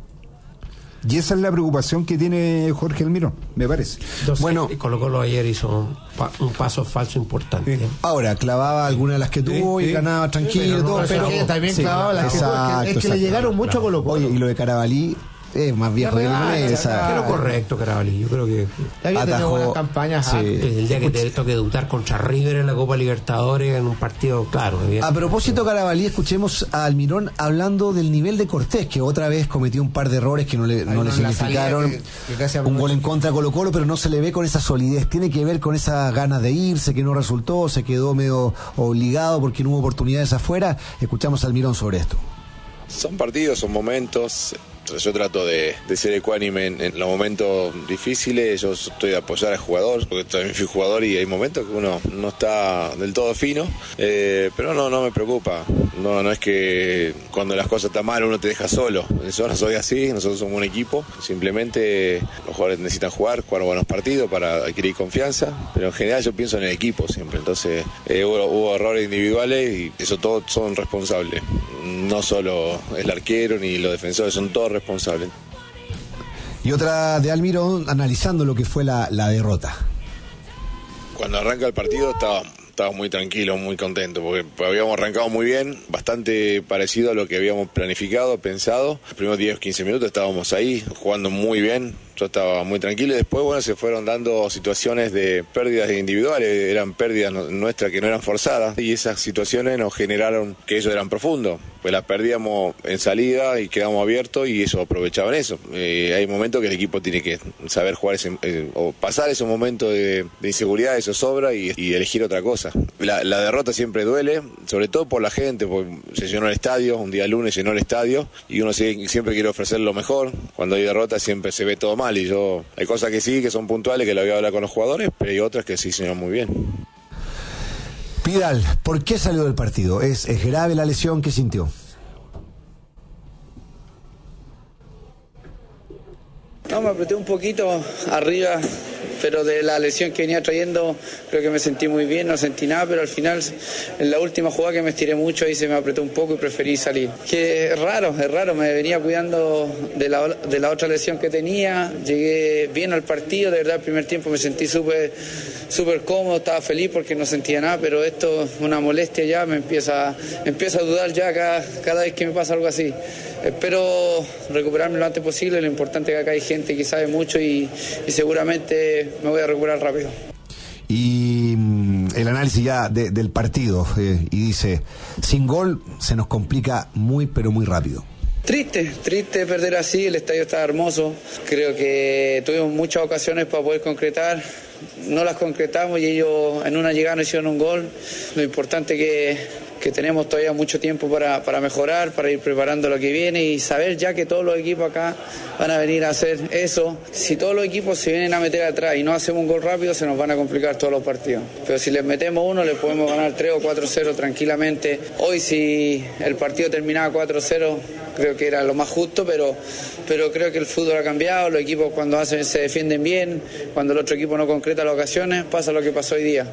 Y esa es la preocupación que tiene Jorge Almirón, me parece. Entonces, Bueno. Colo Colo ayer hizo un, pa- un paso falso importante. Sí. Ahora, clavaba algunas de las que tuvo Sí, y sí. ganaba tranquilo, pero no todo, resultó. pero que también Sí, clavaba las que tuvo, exacto, es que, es que le exacto. llegaron mucho a Colo Colo. Oye, y lo de Carabalí es más viejo que Ah, el ya, Pero Ah, correcto, Carabalí. Yo creo que Ya había tenido atajó- buenas campañas. sí. ah, el día que te toque debutar contra River en la Copa Libertadores en un partido, claro. A propósito, Carabalí, escuchemos a Almirón hablando del nivel de Cortés, que otra vez cometió un par de errores que no le, no Ay, le no, la significaron salida que- que casi un aprovechó. gol en contra de Colo Colo, pero no se le ve con esa solidez. Tiene que ver con esas ganas de irse, que no resultó, se quedó medio obligado porque no hubo oportunidades afuera. Escuchamos a Almirón sobre esto. Son partidos, son momentos. Yo trato de, de ser ecuánime en, en los momentos difíciles. Yo estoy de apoyar al jugador, porque también fui jugador y hay momentos que uno no está del todo fino. Eh, pero no, no me preocupa. No, no es que cuando las cosas están mal uno te deja solo. Yo no soy así, nosotros somos un equipo. Simplemente los jugadores necesitan jugar, jugar buenos partidos para adquirir confianza. Pero en general yo pienso en el equipo siempre. Entonces eh, hubo, hubo errores individuales y eso todos son responsables. No solo el arquero ni los defensores, son todos responsables. Y otra de Almirón analizando lo que fue la, la derrota. Cuando arranca el partido estaba, estaba muy tranquilo, muy contento, porque habíamos arrancado muy bien, bastante parecido a lo que habíamos planificado, pensado. Los primeros diez o quince minutos estábamos ahí, jugando muy bien, yo estaba muy tranquilo y después, bueno, se fueron dando situaciones de pérdidas individuales, eran pérdidas nuestras que no eran forzadas y esas situaciones nos generaron que ellos eran profundos, pues las perdíamos en salida y quedamos abiertos y ellos aprovechaban eso. Eh, hay momentos que el equipo tiene que saber jugar ese, eh, o pasar esos momentos de, de inseguridad, eso sobra y, y elegir otra cosa. La, la derrota siempre duele, sobre todo por la gente, porque se llenó el estadio, un día lunes llenó el estadio y uno siempre quiere ofrecer lo mejor. Cuando hay derrota siempre se ve todo mal y yo, hay cosas que sí, que son puntuales, que lo voy a hablar con los jugadores, pero hay otras que sí se llenan muy bien. Vidal, ¿por qué salió del partido? ¿Es, es grave la lesión que sintió? No, me apreté un poquito arriba, pero de la lesión que venía trayendo creo que me sentí muy bien, no sentí nada, pero al final en la última jugada que me estiré mucho ahí se me apretó un poco y preferí salir. Que es raro, es raro, me venía cuidando de la, de la otra lesión que tenía, llegué bien al partido, de verdad el primer tiempo me sentí súper súper cómodo, estaba feliz porque no sentía nada, pero esto es una molestia ya, me empieza, me empieza a dudar ya cada, cada vez que me pasa algo así. Espero recuperarme lo antes posible, lo importante es que acá hay gente que sabe mucho y, y seguramente me voy a recuperar rápido. Y mm, el análisis ya de, del partido, eh, y dice, sin gol se nos complica muy pero muy rápido. Triste, triste perder así, el estadio está hermoso, creo que tuvimos muchas ocasiones para poder concretar, no las concretamos y ellos en una llegada nos hicieron un gol, lo importante que... que tenemos todavía mucho tiempo para, para mejorar, para ir preparando lo que viene y saber ya que todos los equipos acá van a venir a hacer eso. Si todos los equipos se vienen a meter atrás y no hacemos un gol rápido, se nos van a complicar todos los partidos. Pero si les metemos uno, les podemos ganar tres o cuatro cero tranquilamente. Hoy si el partido terminaba cuatro cero, creo que era lo más justo, pero, pero creo que el fútbol ha cambiado, los equipos cuando hacen se defienden bien, cuando el otro equipo no concreta las ocasiones, pasa lo que pasó hoy día.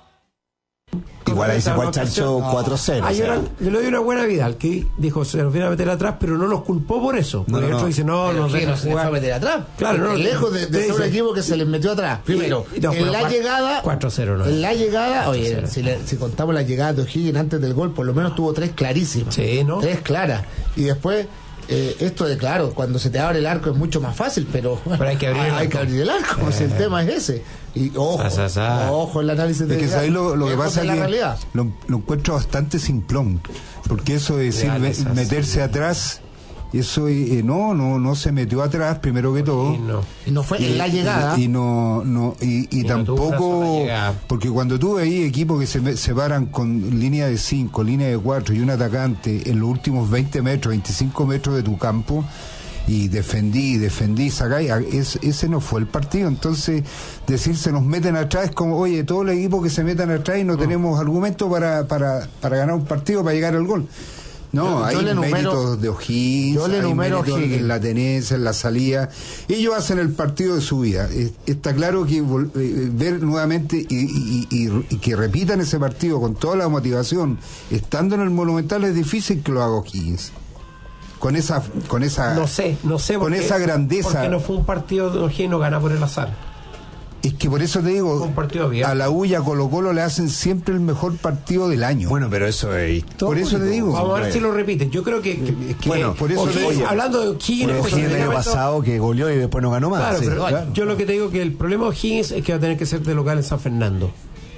Igual ahí se fue el chancho cuatro cero. O sea. Yo le doy una buena Vidal, que dijo se nos viene a meter atrás, pero no nos culpó por eso. Porque no, el otro no. dice, no, pero nos deja no se jugar. fue a meter atrás. Claro, no, lejos de, de ser un equipo que se les metió atrás. Primero, y, no, en la cuatro, llegada. cuatro cero, no. En la llegada, cuatro cero. oye, si, le, si contamos la llegada de O'Higgins antes del gol, por lo menos tuvo tres clarísimas. Sí, ¿no? Tres claras. Y después. Eh, esto de claro, cuando se te abre el arco es mucho más fácil, pero, pero hay que abrir el hay arco, que abrir el arco eh. si el tema es ese. Y ojo, sa, sa, sa. ojo el análisis de es que ahí lo, lo que pasa es la que realidad. Lo, lo encuentro bastante simplón, porque eso de decir Real, me, esas, meterse sí. atrás, eso eh, no, no, no se metió atrás primero que todo. Y no, y no fue y, en la llegada. Y, y no, no, y, y, y tampoco, no porque cuando tú veis equipos que se, se paran con línea de cinco, línea de cuatro y un atacante en los últimos veinte metros, veinticinco metros de tu campo, y defendí, defendí, sacáis, es, ese no fue el partido. Entonces, decir se nos meten atrás es como, oye, todos los equipos que se metan atrás y no, no. tenemos argumentos para, para, para ganar un partido, para llegar al gol. No, yo, hay yo méritos numero, de O'Higgins, yo le hay méritos en la tenencia, en la salida. Ellos hacen el partido de su vida. Está claro que ver nuevamente y, y, y, y que repitan ese partido con toda la motivación, estando en el Monumental, es difícil que lo haga O'Higgins. Con esa, con esa, no sé, no sé, con porque, esa grandeza. Porque no fue un partido de O'Higgins, no gana por el azar. Es que por eso te digo, a la U y a Colo Colo le hacen siempre el mejor partido del año. Bueno, pero eso es histórico. Por eso te digo. Vamos a ver si lo repiten. Yo creo que, que, que bueno, por eso O'Higgins, oye, hablando de O'Higgins, el O'Higgins el año pasado que goleó y después no ganó más. Claro, sí, pero claro. yo lo que te digo que el problema de O'Higgins es que va a tener que ser de local en San Fernando.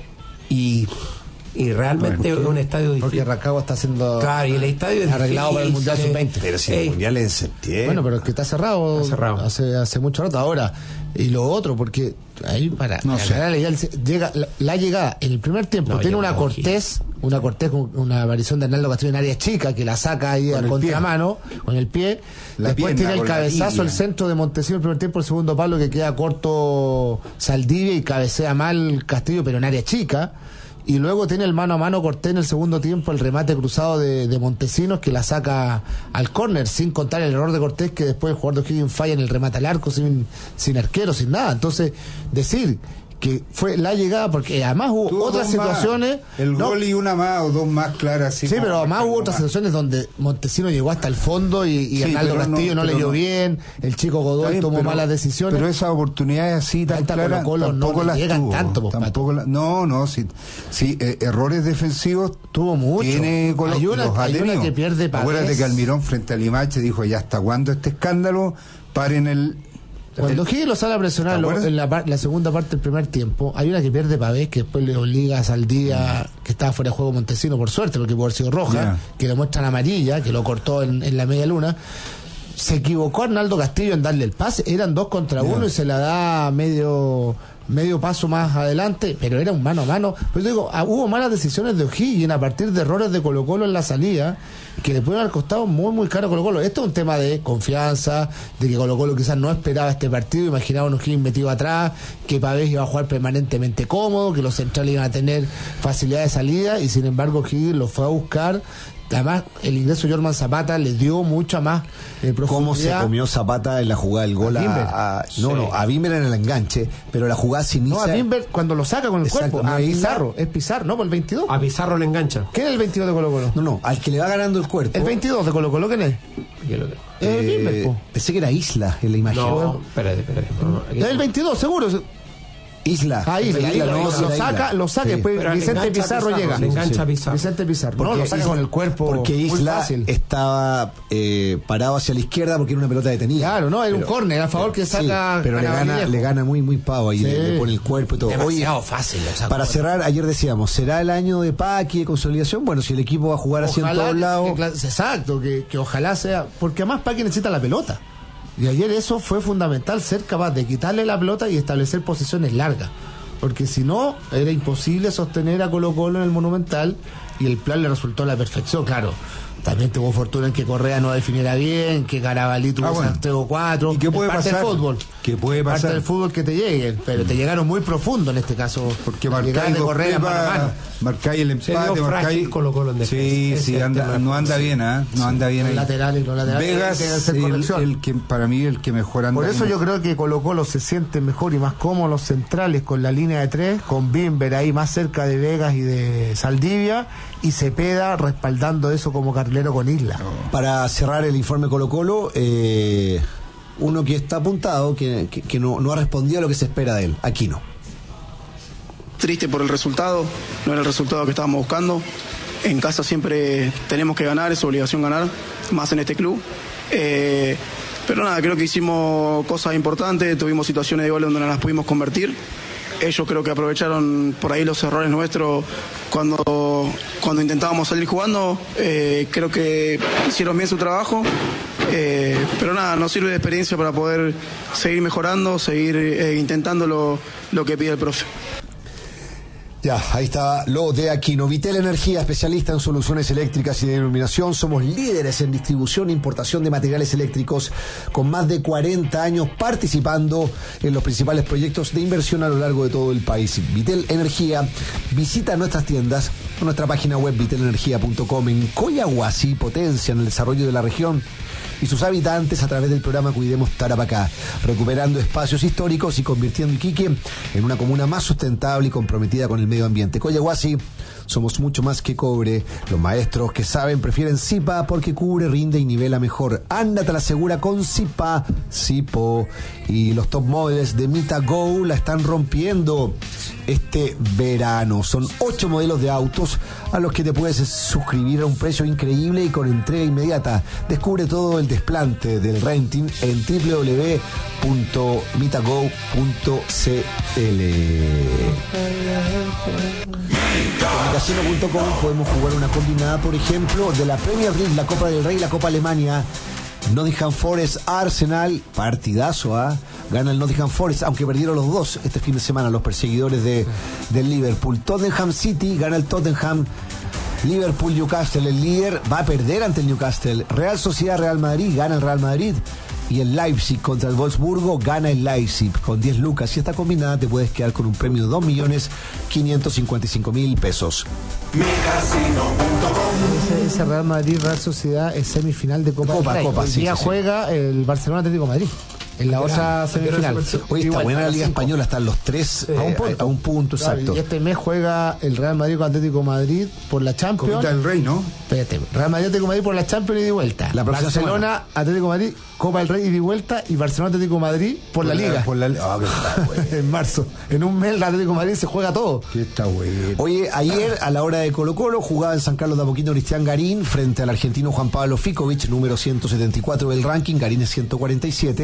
Y y realmente bueno, es un estadio difícil. Porque Rancagua está haciendo claro, y el estadio es arreglado difícil, para el Mundial eh, sub veinte. Pero si el eh, Mundial es en septiembre. Bueno, pero es que está cerrado, está cerrado. Hace, hace mucho rato. Ahora, y lo otro, porque ahí para no la, sé. la, la, llega, la, la llegada en el primer tiempo no, tiene una Cortés, una Cortés con una variación de Arnaldo Castillo en área chica que la saca ahí con a contramano, con el pie. La Después pierna, tiene el cabezazo, el centro de Montesino el primer tiempo, el segundo palo que queda corto Saldivia y cabecea mal Castillo, pero en área chica. Y luego tiene el mano a mano Cortés en el segundo tiempo, el remate cruzado de, de Montesinos que la saca al córner, sin contar el error de Cortés que después el jugador de O'Higgins falla en el remate al arco, sin, sin arquero, sin nada. Entonces, decir que fue la llegada, porque además hubo Tuvo otras situaciones. Más, el ¿no? gol y una más o dos más claras. Sí, pero además hubo otras situaciones donde Montesinos llegó hasta el fondo y, y sí, Arnaldo Castillo no, no leyó no. bien, el chico Godoy bien, tomó pero, malas decisiones. Pero esas oportunidades así tan claras tampoco no las tuvo. Tanto, tampoco la, no, no, sí, sí eh, errores defensivos tuvo mucho. Tiene Colo, hay una, los ha hay una que pierde Pavés. Acuérdate que Almirón frente a Limache dijo, ya hasta cuándo este escándalo, paren el Cuando Higgins lo sale a presionar lo, en la, la segunda parte del primer tiempo, hay una que pierde Pavés, que después le obliga a Saldía, que estaba fuera de juego Montesino, por suerte, porque pudo haber sido roja, yeah. que le muestran amarilla, que lo cortó en, en la media luna. Se equivocó Arnaldo Castillo en darle el pase, eran dos contra yeah. uno y se la da medio medio paso más adelante, pero era un mano a mano. Pues digo, hubo malas decisiones de O'Higgins a partir de errores de Colo Colo en la salida, que le pueden haber costado muy muy caro a Colo Colo. Esto es un tema de confianza, de que Colo Colo quizás no esperaba este partido, imaginaba un O'Higgins metido atrás, que Pavés iba a jugar permanentemente cómodo, que los centrales iban a tener facilidad de salida, y sin embargo O'Higgins lo fue a buscar. Además, el ingreso de Jorman Zapata le dio mucha más eh, profundidad. ¿Cómo se comió Zapata en la jugada del gol? A, a, a no, sí. no, a Bimber en el enganche, pero la jugada se inicia... No, a Bimber cuando lo saca con el Exacto, cuerpo. A Pizarro, es Pizarro, ¿no? Por el veintidós. A Pizarro le engancha. ¿Quién es el veintidós de Colo Colo? No, no, al que le va ganando el cuerpo. El veintidós de Colo Colo, ¿quién es? Eh, eh, Bimber, po. Pensé que era Isla en la imagen. No, espérate, espérate. No, es el veintidós, seguro. Isla. Ah, Isla, Isla, Isla, no, lo, lo saca, lo saca, sí. después Pero Vicente Pizarro, Pizarro llega. Le engancha sí. Pizarro. Vicente Pizarro. Porque no, lo saca Isla, con el cuerpo. Porque Isla fácil. estaba eh, parado hacia la izquierda porque era una pelota detenida. Claro, no, era pero, un córner a favor que saca. Sí, pero le gana, le gana muy, muy pavo ahí, sí. le, le pone el cuerpo y todo. Demasiado Oye, fácil. O sea, para como... cerrar, ayer decíamos, ¿será el año de Paqui, de consolidación? Bueno, si el equipo va a jugar así en todos lados. Que, exacto, que, que ojalá sea. Porque además Paqui necesita la pelota. Y ayer eso fue fundamental, ser capaz de quitarle la pelota y establecer posiciones largas. Porque si no, era imposible sostener a Colo Colo en el Monumental, y el plan le resultó a la perfección. Claro, también tuvo fortuna en que Correa no definiera bien, que Carabalí tuvo ah, bueno. tres o cuatro. ¿Y qué puede parte pasar? Del fútbol. ¿Qué puede pasar? Parte del fútbol que te lleguen, pero te llegaron muy profundo en este caso. Porque Marcay de Correa mano a mano. Marcay el empate, Marcay Colo Colo en defensa. Sí, sí, Ese anda, no anda sí. bien, ¿eh? No anda bien los ahí. Laterales, los laterales. Vegas, el, el que para mí el que mejor anda. Por eso bien. Yo creo que Colo Colo se siente mejor y más cómodo los centrales con la línea de tres, con Bimber ahí más cerca de Vegas y de Saldivia, y Cepeda respaldando eso como carrilero con Isla. Para cerrar el informe Colo Colo, eh, uno que está apuntado, que, que, que no, no ha respondido a lo que se espera de él, Aquino. Triste por el resultado, no era el resultado que estábamos buscando. En casa siempre tenemos que ganar, es obligación ganar, más en este club. Eh, pero nada, creo que hicimos cosas importantes, tuvimos situaciones de gol donde no las pudimos convertir. Ellos creo que aprovecharon por ahí los errores nuestros cuando, cuando intentábamos salir jugando. Eh, creo que hicieron bien su trabajo. Eh, pero nada, nos sirve de experiencia para poder seguir mejorando, seguir eh, intentando lo, lo que pide el profe. Ya, ahí está lo de Aquino. Vitel Energía, especialista en soluciones eléctricas y de iluminación. Somos líderes en distribución e importación de materiales eléctricos, con más de cuarenta años participando en los principales proyectos de inversión a lo largo de todo el país. Vitel Energía, visita nuestras tiendas o nuestra página web vitel energía punto com. En Coyahuasi potencian el desarrollo de la región y sus habitantes a través del programa Cuidemos Tarapacá, recuperando espacios históricos y convirtiendo Iquique en una comuna más sustentable y comprometida con el medio ambiente. Coyahuasi, somos mucho más que cobre. Los maestros que saben prefieren Zipa porque cubre, rinde y nivela mejor. Ándate a la segura con Zipa, Zipo. Y los top models de Mita Go la están rompiendo este verano. Son ocho modelos de autos a los que te puedes suscribir a un precio increíble y con entrega inmediata. Descubre todo el desplante del renting en doble u doble u doble u punto mitago punto c l. En casino punto com podemos jugar una combinada, por ejemplo, de la Premier League, la Copa del Rey, la Copa Alemania. Nottingham Forest, Arsenal, partidazo, ¿ah? ¿eh? Gana el Nottingham Forest, aunque perdieron los dos este fin de semana, los perseguidores de, del Liverpool. Tottenham City, gana el Tottenham. Liverpool, Newcastle, el líder va a perder ante el Newcastle. Real Sociedad, Real Madrid, gana el Real Madrid. Y el Leipzig contra el Wolfsburgo, gana el Leipzig con diez lucas. Si esta combinada te puedes quedar con un premio de dos millones quinientos cincuenta y cinco mil pesos. Ese, ese Real Madrid, Real Sociedad es semifinal de Copa, Copa, del Rey. Copa, Hoy sí, día sí, juega sí. el Barcelona Atlético de Madrid. En la otra semifinal. Oye, está buena la Liga Española, están los tres sí, eh, a un punto, a un punto claro, exacto. Y este mes juega el Real Madrid con Atlético de Madrid por la Champions. Copa del Rey, ¿no? Espérate, Real Madrid Atlético de Madrid por la Champions y de vuelta. La Barcelona, semana. Atlético de Madrid, Copa del Rey y de vuelta, y Barcelona Atlético de Madrid por, por la, la Liga. Por la, oh, está, en marzo. En un mes el Atlético de Madrid se juega todo. Que está bueno. Oye, ayer a la hora de Colo Colo jugaba en San Carlos de Apoquindo Cristian Garín frente al argentino Juan Pablo Ficovich, número ciento setenta y cuatro del ranking. Garín es ciento cuarenta y siete.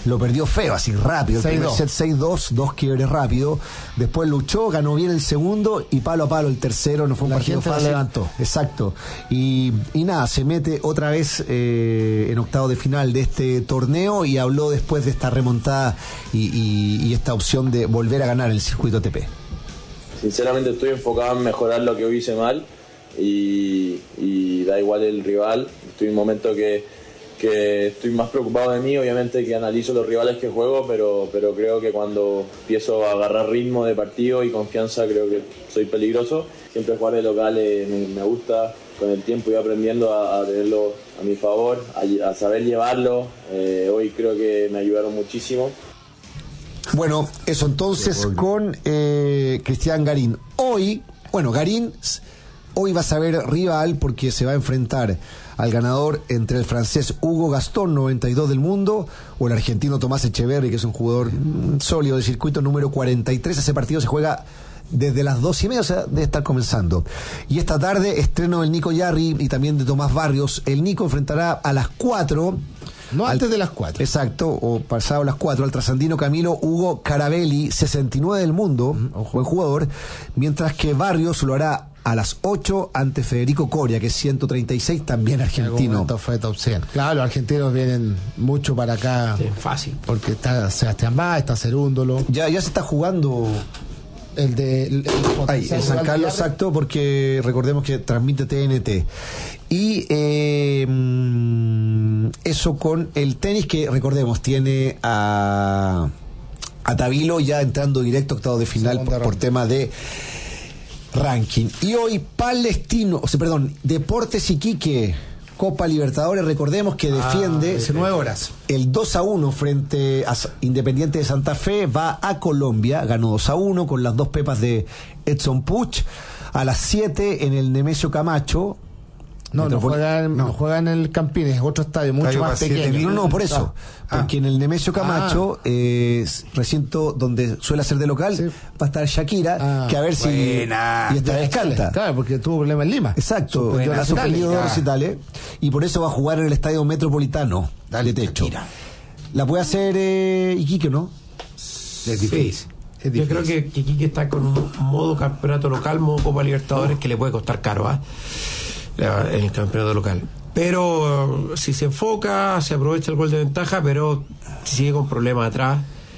lo perdió feo, así rápido. El primer set seis dos, dos quiebres rápido. Después luchó, ganó bien el segundo y palo a palo el tercero. No fue un la partido gente fácil. la levantó. Exacto. Y, y nada, se mete otra vez eh, en octavo de final de este torneo y habló después de esta remontada y, y, y esta opción de volver a ganar el circuito A T P. Sinceramente estoy enfocado en mejorar lo que hoy hice mal y, y da igual el rival. Estoy en un momento que, que estoy más preocupado de mí, obviamente que analizo los rivales que juego, pero, pero creo que cuando empiezo a agarrar ritmo de partido y confianza creo que soy peligroso. Siempre jugar de local eh, me, me gusta, con el tiempo y aprendiendo a, a tenerlo a mi favor, a, a saber llevarlo. Eh, hoy creo que me ayudaron muchísimo. Bueno, eso entonces con eh, Cristian Garín. Hoy, bueno, Garín hoy va a saber rival porque se va a enfrentar al ganador entre el francés Hugo Gastón, noventa y dos del mundo, o el argentino Tomás Echeverri, que es un jugador sólido del circuito número cuarenta y tres. Ese partido se juega desde las dos y media, o sea, debe estar comenzando. Y esta tarde, estreno del Nico Yarri y también de Tomás Barrios. El Nico enfrentará a las cuatro. No al, antes de las cuatro. Exacto, o pasado las cuatro, al trasandino Camilo Hugo Carabelli, sesenta y nueve del mundo, mm, buen jugador, mientras que Barrios lo hará a las ocho ante Federico Coria, que es ciento treinta y seis, también argentino. Fue top cien. Claro, los argentinos vienen mucho para acá. Sí, fácil. Porque está Sebastián Bá, está Cerúndolo. Ya, ya se está jugando el de el, el Ay, en San Carlos, exacto, porque recordemos que transmite T N T. Y eh, eso con el tenis, que recordemos tiene a a Tabilo ya entrando directo a octavo de final por, por tema de ranking. Y hoy Palestino, o sea, perdón, Deportes Iquique, Copa Libertadores, recordemos que defiende ah, diecinueve horas. El dos a uno frente a Independiente de Santa Fe, va a Colombia, ganó dos a uno con las dos pepas de Edson Puch. A las siete en el Nemesio Camacho. No, no juega, no. no juega en el Campín, es otro estadio mucho más pequeño. No, no, por eso. Ah. Porque en el Nemesio Camacho, ah. eh, recinto donde suele ser de local, sí. va a estar Shakira, ah. que a ver si. Buena. Y esta vez canta. Claro, porque tuvo problemas en Lima. Exacto. Ha suspendido dos recitales. Y por eso va a jugar en el estadio Metropolitano. Dale techo. Shakira. La puede hacer eh, Iquique, ¿no? Es difícil. Sí. Es difícil. Yo creo que Iquique está con un modo campeonato local, modo Copa Libertadores, que le puede costar caro, ¿ah? ¿eh? En el campeonato local, pero si se enfoca, se aprovecha el gol de ventaja, pero sigue con problemas atrás.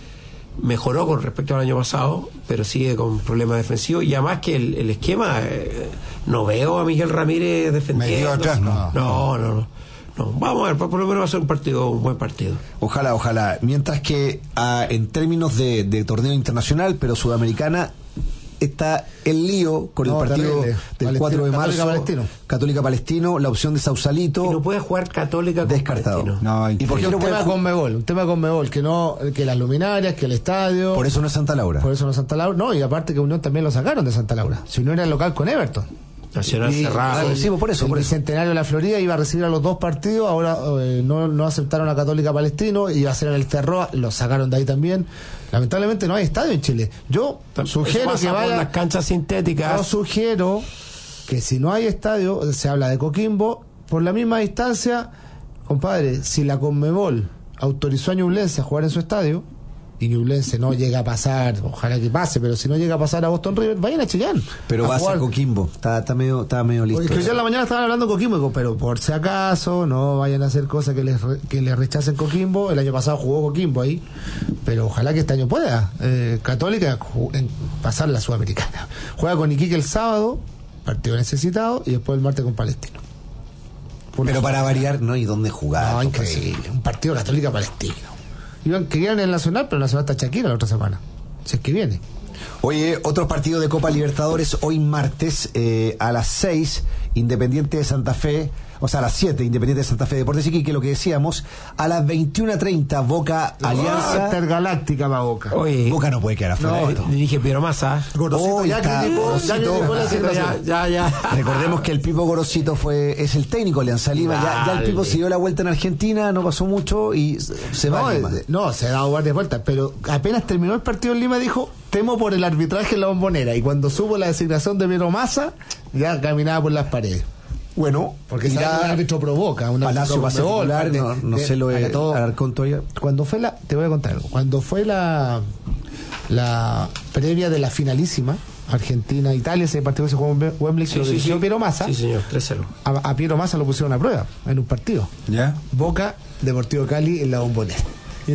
Mejoró con respecto al año pasado, pero sigue con problemas defensivos, y además que el, el esquema eh, no veo a Miguel Ramírez defendiendo atrás, no. No, no, no, no. Vamos a ver, por lo menos va a ser un partido, un buen partido. Ojalá, ojalá. Mientras que ah, en términos de, de torneo internacional, pero sudamericana, está el lío con no, el partido terrible. del cuatro de marzo, Católica Palestino. Católica Palestino, la opción de Sausalito. Y no puede jugar Católica con descartado. Palestino. No, y por qué no un tema con Mebol, un tema con Mebol, que no, que las luminarias, que el estadio. Por eso no es Santa Laura. Por eso no es Santa Laura. No, y aparte que Unión también lo sacaron de Santa Laura. Si Unión era el local con Everton. Nacional y, cerrado. El, sí, por eso, el por Bicentenario de la Florida iba a recibir a los dos partidos, ahora eh, no, no aceptaron a Católica Palestino, iba a ser en el Ferroa, lo sacaron de ahí también. Lamentablemente no hay estadio en Chile. Yo sugiero que vaya las canchas sintéticas. Yo sugiero que si no hay estadio, se habla de Coquimbo, por la misma distancia, compadre, si la Conmebol autorizó a Ñublense a jugar en su estadio, y Ñublense no llega a pasar, ojalá que pase, pero si no llega a pasar a Boston River, vayan a Chillán. Pero a va jugar. a ser Coquimbo, está, está, medio, está medio listo. Porque ya en la mañana estaban hablando de Coquimbo, pero por si acaso no vayan a hacer cosas que les, que les rechacen Coquimbo. El año pasado jugó Coquimbo ahí, pero ojalá que este año pueda. Eh, Católica en pasar la Sudamericana. Juega con Iquique el sábado, partido necesitado, y después el martes con Palestino. Por pero para variar, no hay dónde jugar. No, increíble. Un partido Católica Palestino. Iban, querían el Nacional, pero el Nacional está Shakira la otra semana. Si es que viene. Oye, otro partido de Copa Libertadores hoy martes eh, a las seis, Independiente de Santa Fe, o sea, a las siete, Independiente de Santa Fe, Deportes Iquique, lo que decíamos, a las veintiuna treinta, Boca oh, Alianza. Intergaláctica va Boca. Oye, Boca no puede quedar afuera. No, de esto. Dije Piero Massa. Gorosito, oh, ya, ya, Gorosito, ya, ya, ya, ya. Recordemos que el Pipo Gorosito fue, es el técnico de Alianza Lima. Ya, ya el Pipo se dio la vuelta en Argentina, no pasó mucho y se no, va a Lima. No, se ha dado varias vueltas, pero apenas terminó el partido en Lima dijo, temo por el arbitraje en la Bombonera, y cuando supo la designación de Piero Massa, ya caminaba por las paredes. Bueno, porque irá un árbitro provoca, un Palacio va a ser titular, de, no, no de, sé lo de todo. Alarcón todavía. Cuando fue la, te voy a contar algo, cuando fue la la previa de la finalísima Argentina-Italia, ese partido que se jugó en Wembley, Sí, que lo sí, dirigió sí. Piero Massa. Sí, señor, tres cero. A, a Piero Massa lo pusieron a prueba en un partido. ¿Ya? Boca, Deportivo Cali en la Bombonera. Y,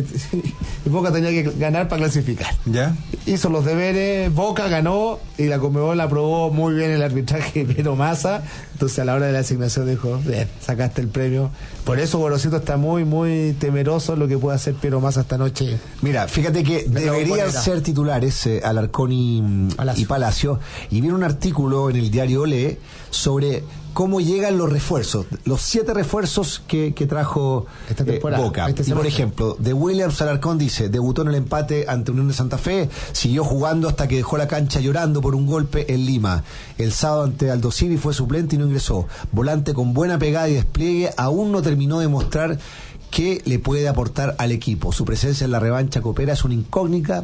y Boca tenía que ganar para clasificar. ¿Ya? Hizo los deberes, Boca ganó y la Conmebol aprobó muy bien el arbitraje de Piero Massa. Entonces a la hora de la asignación dijo, bien, sacaste el premio. Por eso Gorosito está muy, muy temeroso lo que puede hacer Piero Massa esta noche. Mira, fíjate que Me lo deberían ponera. ser titulares eh, Alarcón y Palacio. y Palacio. Y viene un artículo en el diario Olé sobre cómo llegan los refuerzos, los siete refuerzos que, que trajo Esta eh, temporada, Boca. este Y por semestre. ejemplo, de Williams Alarcón dice, debutó en el empate ante Unión de Santa Fe, siguió jugando hasta que dejó la cancha llorando por un golpe en Lima. El sábado ante Aldo Civi fue suplente y no ingresó. Volante con buena pegada y despliegue, aún no terminó de mostrar qué le puede aportar al equipo. Su presencia en la revancha copera es una incógnita.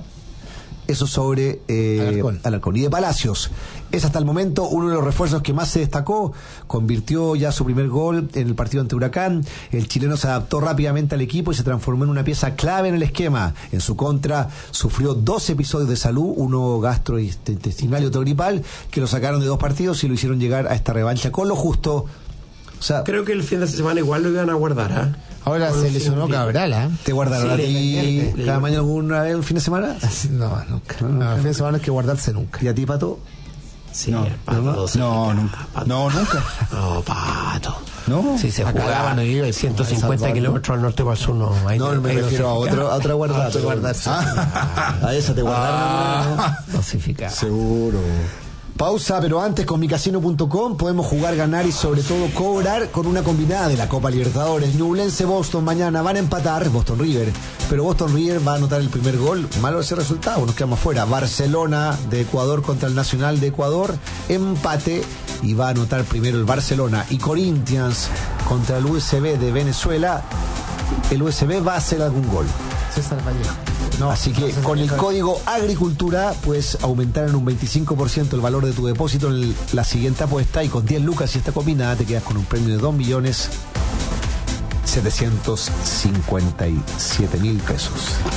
Eso sobre eh, Alarcón. Alarcón. Y de Palacios, es hasta el momento uno de los refuerzos que más se destacó. Convirtió ya su primer gol en el partido ante Huracán. El chileno se adaptó rápidamente al equipo y se transformó en una pieza clave en el esquema. En su contra, sufrió dos episodios de salud, uno gastrointestinal y otro gripal, que lo sacaron de dos partidos y lo hicieron llegar a esta revancha con lo justo. O sea, Creo que el fin de semana igual lo iban a guardar, ¿ah? Ahora Con se los lesionó cinco. Cabral, ¿eh? ¿te guardaron Sí, a le- ti le- le- cada le- mañana alguna vez un fin de semana? No, nunca. No, el fin de semana hay que guardarse nunca. ¿Y a ti, Pato? Sí, No, el pato no, dosifica, no, nunca. pato. No, nunca. No, pato. No. Si se Acá jugaba no iba y ciento cincuenta Salvador, kilómetros al norte para el sur, no. Ahí No, me ahí refiero a dosifica. otro, a otra guardada. A otra guardarse. Ah, a esa te guardaron. Ah, dosifica. Seguro. Pausa, pero antes con micasino punto com podemos jugar, ganar y sobre todo cobrar con una combinada de la Copa Libertadores. Ñublense Boston mañana van a empatar, Boston River, pero Boston River va a anotar el primer gol. Malo ese resultado, nos quedamos fuera. Barcelona de Ecuador contra el Nacional de Ecuador, empate y va a anotar primero el Barcelona. Y Corinthians contra el U S B de Venezuela, el U S B va a hacer algún gol. César Vallejo. No, Así que César con el Vallejo. código Agricultura puedes aumentar en un veinticinco por ciento el valor de tu depósito en el- la siguiente apuesta, y con diez lucas y esta combinada te quedas con un premio de dos millones setecientos cincuenta y siete mil pesos.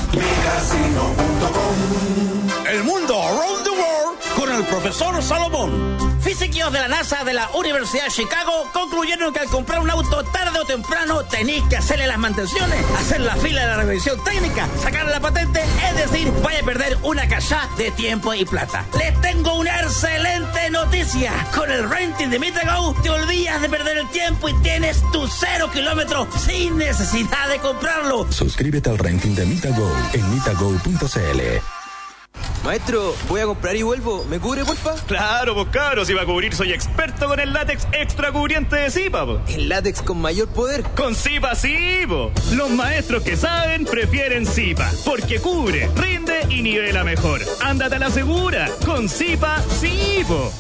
El mundo around the world con el profesor Salomón. Físicos de la NASA de la Universidad de Chicago concluyeron que al comprar un auto tarde o temprano tenéis que hacerle las mantenciones, hacer la fila de la revisión técnica, sacarle la patente, es decir, vaya a perder una cachá de tiempo y plata. Les tengo una excelente noticia. Con el renting de MitaGo te olvidas de perder el tiempo y tienes tu cero kilómetros sin necesidad de comprarlo. Suscríbete al ranking de MitaGo en mitago punto c l. Maestro, voy a comprar y vuelvo. ¿Me cubre, porfa? Claro, pues cabros, si va a cubrir soy experto con el látex extra cubriente de Zipa, po. El látex con mayor poder. Con Zipa sí, po. Los maestros que saben prefieren Zipa, porque cubre, rinde y nivela mejor. Ándate a la segura, con Zipa sí, po.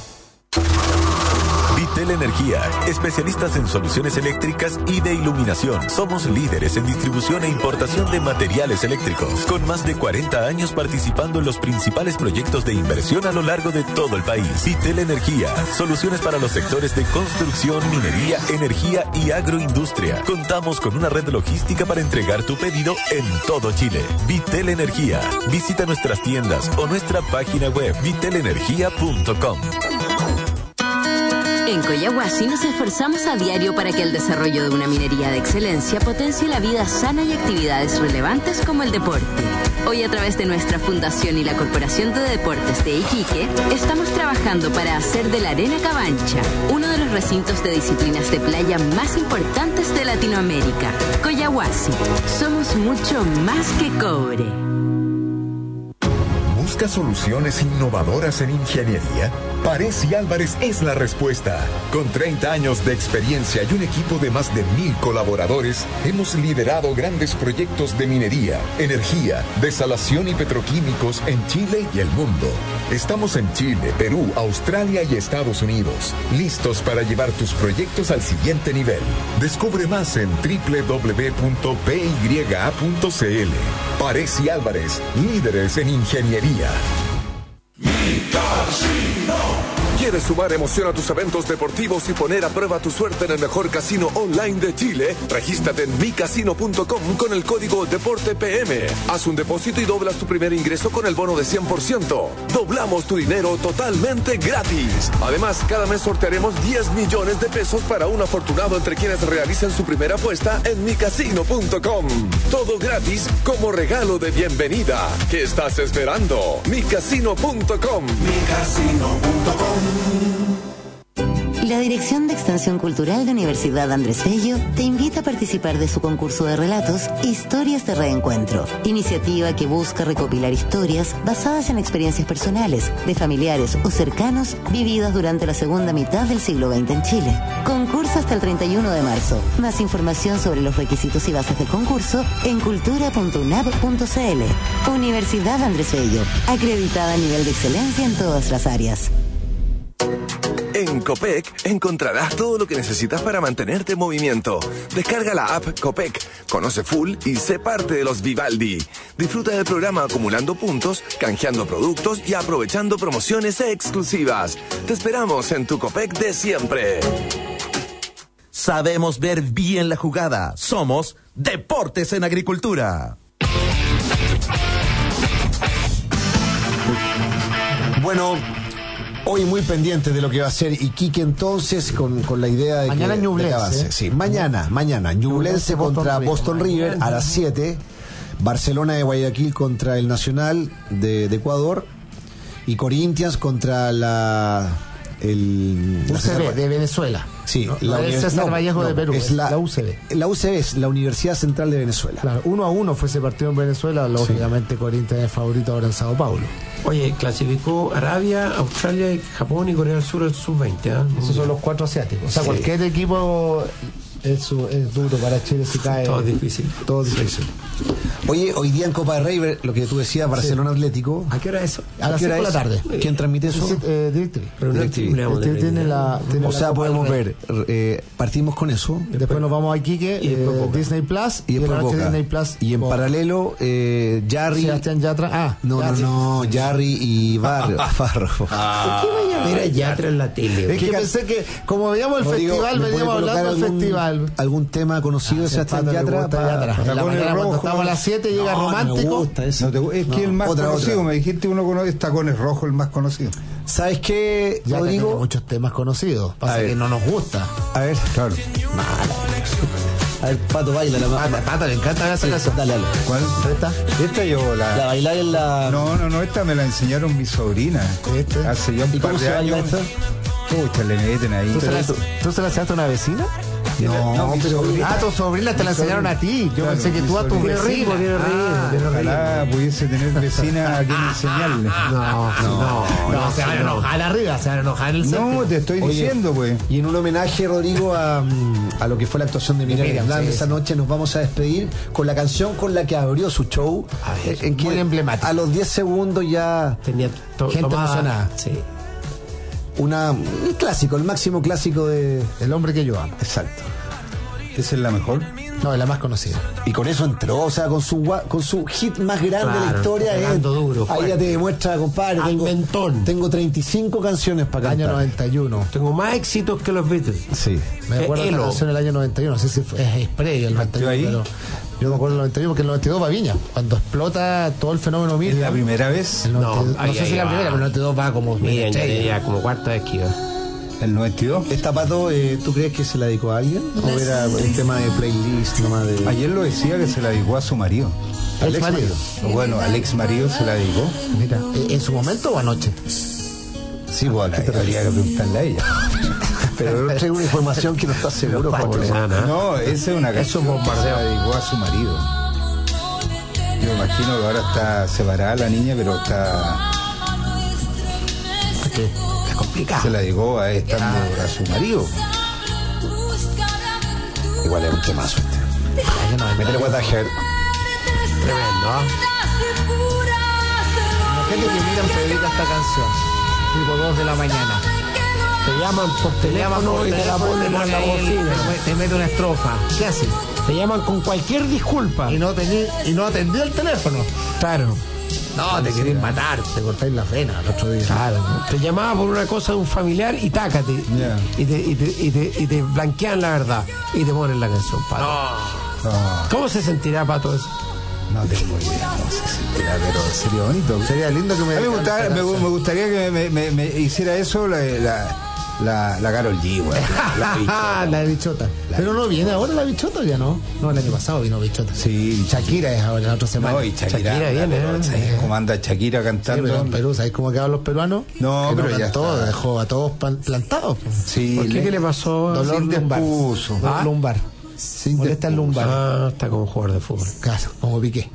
Vitel Energía, especialistas en soluciones eléctricas y de iluminación. Somos líderes en distribución e importación de materiales eléctricos, con más de cuarenta años participando en los principales proyectos de inversión a lo largo de todo el país. Vitel Energía, soluciones para los sectores de construcción, minería, energía y agroindustria. Contamos con una red logística para entregar tu pedido en todo Chile. Vitel Energía. Visita nuestras tiendas o nuestra página web vitel energía punto com. En Coyahuasi nos esforzamos a diario para que el desarrollo de una minería de excelencia potencie la vida sana y actividades relevantes como el deporte. Hoy, a través de nuestra fundación y la Corporación de Deportes de Iquique, estamos trabajando para hacer de la Arena Cabancha uno de los recintos de disciplinas de playa más importantes de Latinoamérica. Coyahuasi, somos mucho más que cobre. ¿Busca soluciones innovadoras en ingeniería? Paresi Álvarez es la respuesta. Con treinta años de experiencia y un equipo de más de mil colaboradores, hemos liderado grandes proyectos de minería, energía, desalación y petroquímicos en Chile y el mundo. Estamos en Chile, Perú, Australia y Estados Unidos, listos para llevar tus proyectos al siguiente nivel. Descubre más en doble u doble u doble u punto p y a punto c l. Paresi Álvarez, líderes en ingeniería. ¿Quieres sumar emoción a tus eventos deportivos y poner a prueba tu suerte en el mejor casino online de Chile? Regístrate en mi casino punto com con el código DEPORTEPM. Haz un depósito y doblas tu primer ingreso con el bono de cien por ciento. Doblamos tu dinero totalmente gratis. Además, cada mes sortearemos diez millones de pesos para un afortunado entre quienes realicen su primera apuesta en mi casino punto com. Todo gratis como regalo de bienvenida. ¿Qué estás esperando? mi casino punto com. mi casino punto com. La Dirección de Extensión Cultural de Universidad Andrés Bello te invita a participar de su concurso de relatos Historias de Reencuentro, iniciativa que busca recopilar historias basadas en experiencias personales, de familiares o cercanos vividas durante la segunda mitad del siglo veinte en Chile. Concurso hasta el treinta y uno de marzo. Más información sobre los requisitos y bases del concurso en cultura punto u n a b punto c l. Universidad Andrés Bello, acreditada a nivel de excelencia en todas las áreas. En Copec encontrarás todo lo que necesitas para mantenerte en movimiento. Descarga la app Copec, conoce full y sé parte de los Vivaldi. Disfruta del programa acumulando puntos, canjeando productos y aprovechando promociones exclusivas. Te esperamos en tu Copec de siempre. Sabemos ver bien la jugada. Somos Deportes en Agricultura. Bueno, hoy muy pendiente de lo que va a ser Iquique entonces, con, con la idea de mañana que, Ñublense, de que avance. ¿eh? Sí, mañana, mañana. Ñublense contra Boston River a las siete. Barcelona de Guayaquil contra el Nacional de, de Ecuador. Y Corinthians contra la... El, U C B de Venezuela. Sí, no, la no es César no, Vallejo no, de Perú, es la, la U C B. La U C B es la Universidad Central de Venezuela. Claro, uno a uno fue ese partido en Venezuela, lógicamente sí. Corinthians es favorito ahora en Sao Paulo. Oye, clasificó Arabia, Australia, Japón y Corea del Sur el sub veinte. ¿eh? Esos son los cuatro asiáticos. O sea, sí. Cualquier equipo es, es duro para Chile si cae. Todo es difícil. Todo es difícil. Oye, hoy día en Copa de Rey, lo que tú decías, Barcelona sí. Atlético. ¿A qué hora es eso? A, a las cinco de la tarde. ¿Quién transmite eso? Eh, DirecTV. DirecTV. Tiene la, tiene o la sea, Copa podemos ver, eh, partimos con eso. Después, después nos vamos a Iquique, y eh, Disney Plus, y, y después Boca. Disney Plus. Y en Boca. Paralelo, eh, Jarry. Sebastián Yatra. Ah, no, Jarry. no, no, Jarry y Barrio. Farro. Ah. ¿Por qué vaya a ver a Yatra en la tele? Es que pensé que, como veíamos el Rodrigo, festival, veníamos hablando del festival. ¿Algún tema conocido de Sebastián Yatra? En la mañana, cuando estamos a las siete, llega Romántico. No te, es que el más otra, conocido, otra. Me dijiste uno conoce Tacones Rojo, el más conocido. ¿Sabes qué, ya Rodrigo? Tenemos muchos temas conocidos. Pasa que no nos gusta. A ver, claro. Mal. A ver, Pato, baila la Pato, Pato, le encanta hacer eso. Dale, dale. ¿Cuál? ¿Esta? Esta yo la. La bailar en la. No, no, no, esta me la enseñaron mis sobrinas. ¿Este? Hace ya un ¿Y par cómo de se baila años. esto? Pucha, le meten ahí. ¿Tú, se la, ¿Tú se la enseñaste a una vecina? No, no pero sobrina. Ah, tus sobrinas te la enseñaron a ti. Yo claro, pensé que tú a tus vecinos. Ojalá pudiese tener vecina a quien enseñarle. No, no, no. No, se van a enojar arriba, se van a enojar en el centro. No, te estoy Oye, diciendo, pues. Y en un homenaje, Rodrigo, a, a lo que fue la actuación de Miriam Hernández esa noche, nos vamos a despedir con la canción con la que abrió su show. Ver, en que muy emblemática. A los diez segundos ya tenía to- gente tomada, emocionada. Sí. Una, un clásico, el máximo clásico de El hombre que yo amo. Exacto. ¿Esa es la mejor? No, es la más conocida. Y con eso entró, o sea, con su con su hit más grande claro, de la historia. Es, duro, ahí ya te demuestra, compadre. Tengo, tengo treinta y cinco canciones para cantar. Año noventa y uno. Tengo más éxitos que los Beatles. Sí. Me acuerdo de la canción del año noventa y uno. No sé si es, es previo el noventa y uno, pero yo me acuerdo del noventa y uno porque el noventa y dos va a Viña. Cuando explota todo el fenómeno Miriam. ¿Es la primera vez? El noventa y dos, no, no sé si es la primera, pero el noventa y dos va como Miriam, ya, ya, como cuarta vez que iba. ¿El noventa y dos? ¿Esta Pato, eh, tú crees que se la dedicó a alguien? ¿O era el tema de playlist nomás de...? Ayer lo decía que se la dedicó a su marido. ¿Al ex marido? Bueno, al ex marido se la dedicó. Mira, ¿en su momento o anoche? Sí, bueno, te habría que preguntarle a ella. Pero no traigo una información que no está seguro. No, esa es una canción que se la dedicó a su marido. Yo imagino que ahora está separada la niña, pero está... ¿Qué? Complicado. Se la dedicó a estando ah. a su marido. Igual es un temazo este. No, métele What the Heart. Tremendo. Imagínate que Miriam te dedica esta canción. Tipo dos de la mañana. Te llaman por teléfono y te la ponen por la bocina. Te mete una estrofa. ¿Qué haces? Te llaman con cualquier disculpa. Y no atendí, y no atendí el teléfono. Claro. No, te querés matar. Te cortáis las venas el otro día. Claro, ¿no? Te llamaba por una cosa de un familiar y tácate. Yeah. Y, te, y, te, y, te, y te blanquean la verdad. Y te ponen la canción, Pato. No. ¿Cómo se sentirá, Pato, eso? No tengo idea, no se sentirá, pero sería bonito. Sería lindo que me... A mí me, gustaría, me, me gustaría que me, me, me hiciera eso la, la, la, la Karol G, güey. La bichota. La bichota. La pero no viene ahora la bichota, ya no. No, el año pasado vino bichota. Sí. Shakira es ahora la otra semana. No, y Shakira, Shakira viene, ¿eh? ¿Sabes cómo anda Shakira cantando? Sí, pero en Perú, ¿sabes cómo quedaban los peruanos? No, que pero no ya cantó, está. dejó a todos plantados. Sí. ¿Por qué? Le... ¿Qué le pasó? Dolor Sin lumbar. despuso. Dolor ¿Ah? lumbar. Sin Molesta el lumbar. Ah, está como jugador de fútbol. Claro, como Piqué.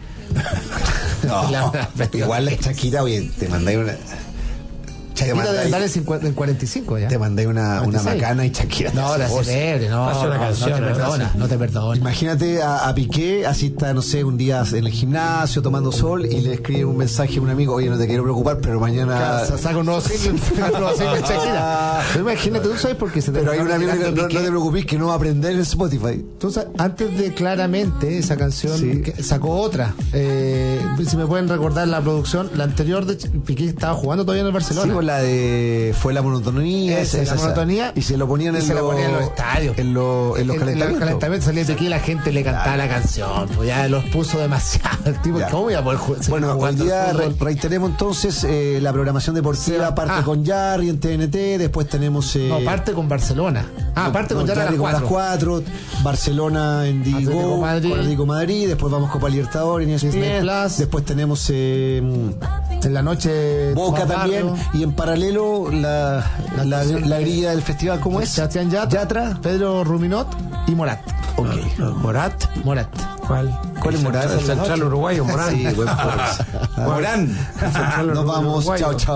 No, La- Igual la Shakira, oye, te mandáis una. Shakira debe mandáis- andar en cincuenta en cuarenta y cinco ya. Te mandé una, una cuarenta y seis. macana y Shakira. te No, hace la voz. celebre, no. Hace una no, canción, no te ¿no? perdona, no te perdona. Imagínate a, a Piqué, así está, no sé, un día en el gimnasio tomando sol y le escribe un mensaje a un amigo, oye, no te quiero preocupar, pero mañana... Claro, saca un nuevo single, un nuevo single de Shakira. Pero imagínate, tú sabes por qué se te Pero hay un está amigo que no, no Piqué. te preocupes que no va a aprender en Spotify. Tú sabes, antes de Claramente, esa canción Sí. que sacó otra. Eh, si me pueden recordar la producción, la anterior de Ch- Piqué estaba jugando todavía en el Sí, Barcelona. pues la de... Fue la monotonía. Esa, la monotonía. Y se lo ponían Y en, se la los- ponían en los estadios. En, lo- en los En- en calentamientos. calentamientos salía de aquí y la gente le cantaba la canción. Pues ya los puso demasiado. El tipo, Ya. ¿cómo voy a poder ju- seguir Bueno, hoy jugando día al re- fútbol? reiteremos entonces eh, la programación deportiva. Sí. Parte Ah. con Jarry en T N T, después tenemos... Eh, No, parte con Barcelona. Ah, parte con no, ya a Jarry las como a las cuatro. cuatro, Barcelona en Atlético Digo, Madrid. con Atlético Madrid, después vamos Copa Libertadores en Disney E S P N, Plus. después tenemos eh, En la noche. Boca más también, barrio. y en paralelo la, la, la, actuación la de- grilla del festival, ¿cómo es? Sebastián Yatra, Yatra. Pedro Ruminot y Morat. Ok. No, ¿Morat? Morat. ¿Cuál? ¿Cuál es El Morat? central- El central uruguayo, Morán. Sí, buen por- Morán. Nos vamos, chao, chao.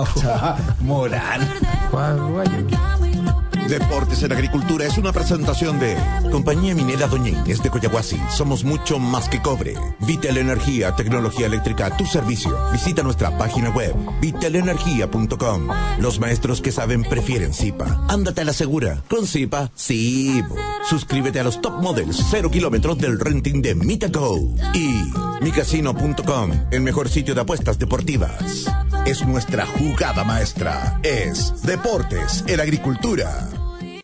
Morán. ¿Cuál uruguayo? Deportes en Agricultura es una presentación de Compañía Minera Doña Inés de Coyahuasi. Somos mucho más que cobre. Vitel Energía, tecnología eléctrica a tu servicio. Visita nuestra página web, vitel energía punto com. Los maestros que saben prefieren Zipa. Ándate a la segura. Con Zipa, sí. bo. Suscríbete a los top models cero kilómetros del renting de Mitago. Y mi casino punto com, el mejor sitio de apuestas deportivas. Es nuestra jugada maestra. Es Deportes en Agricultura.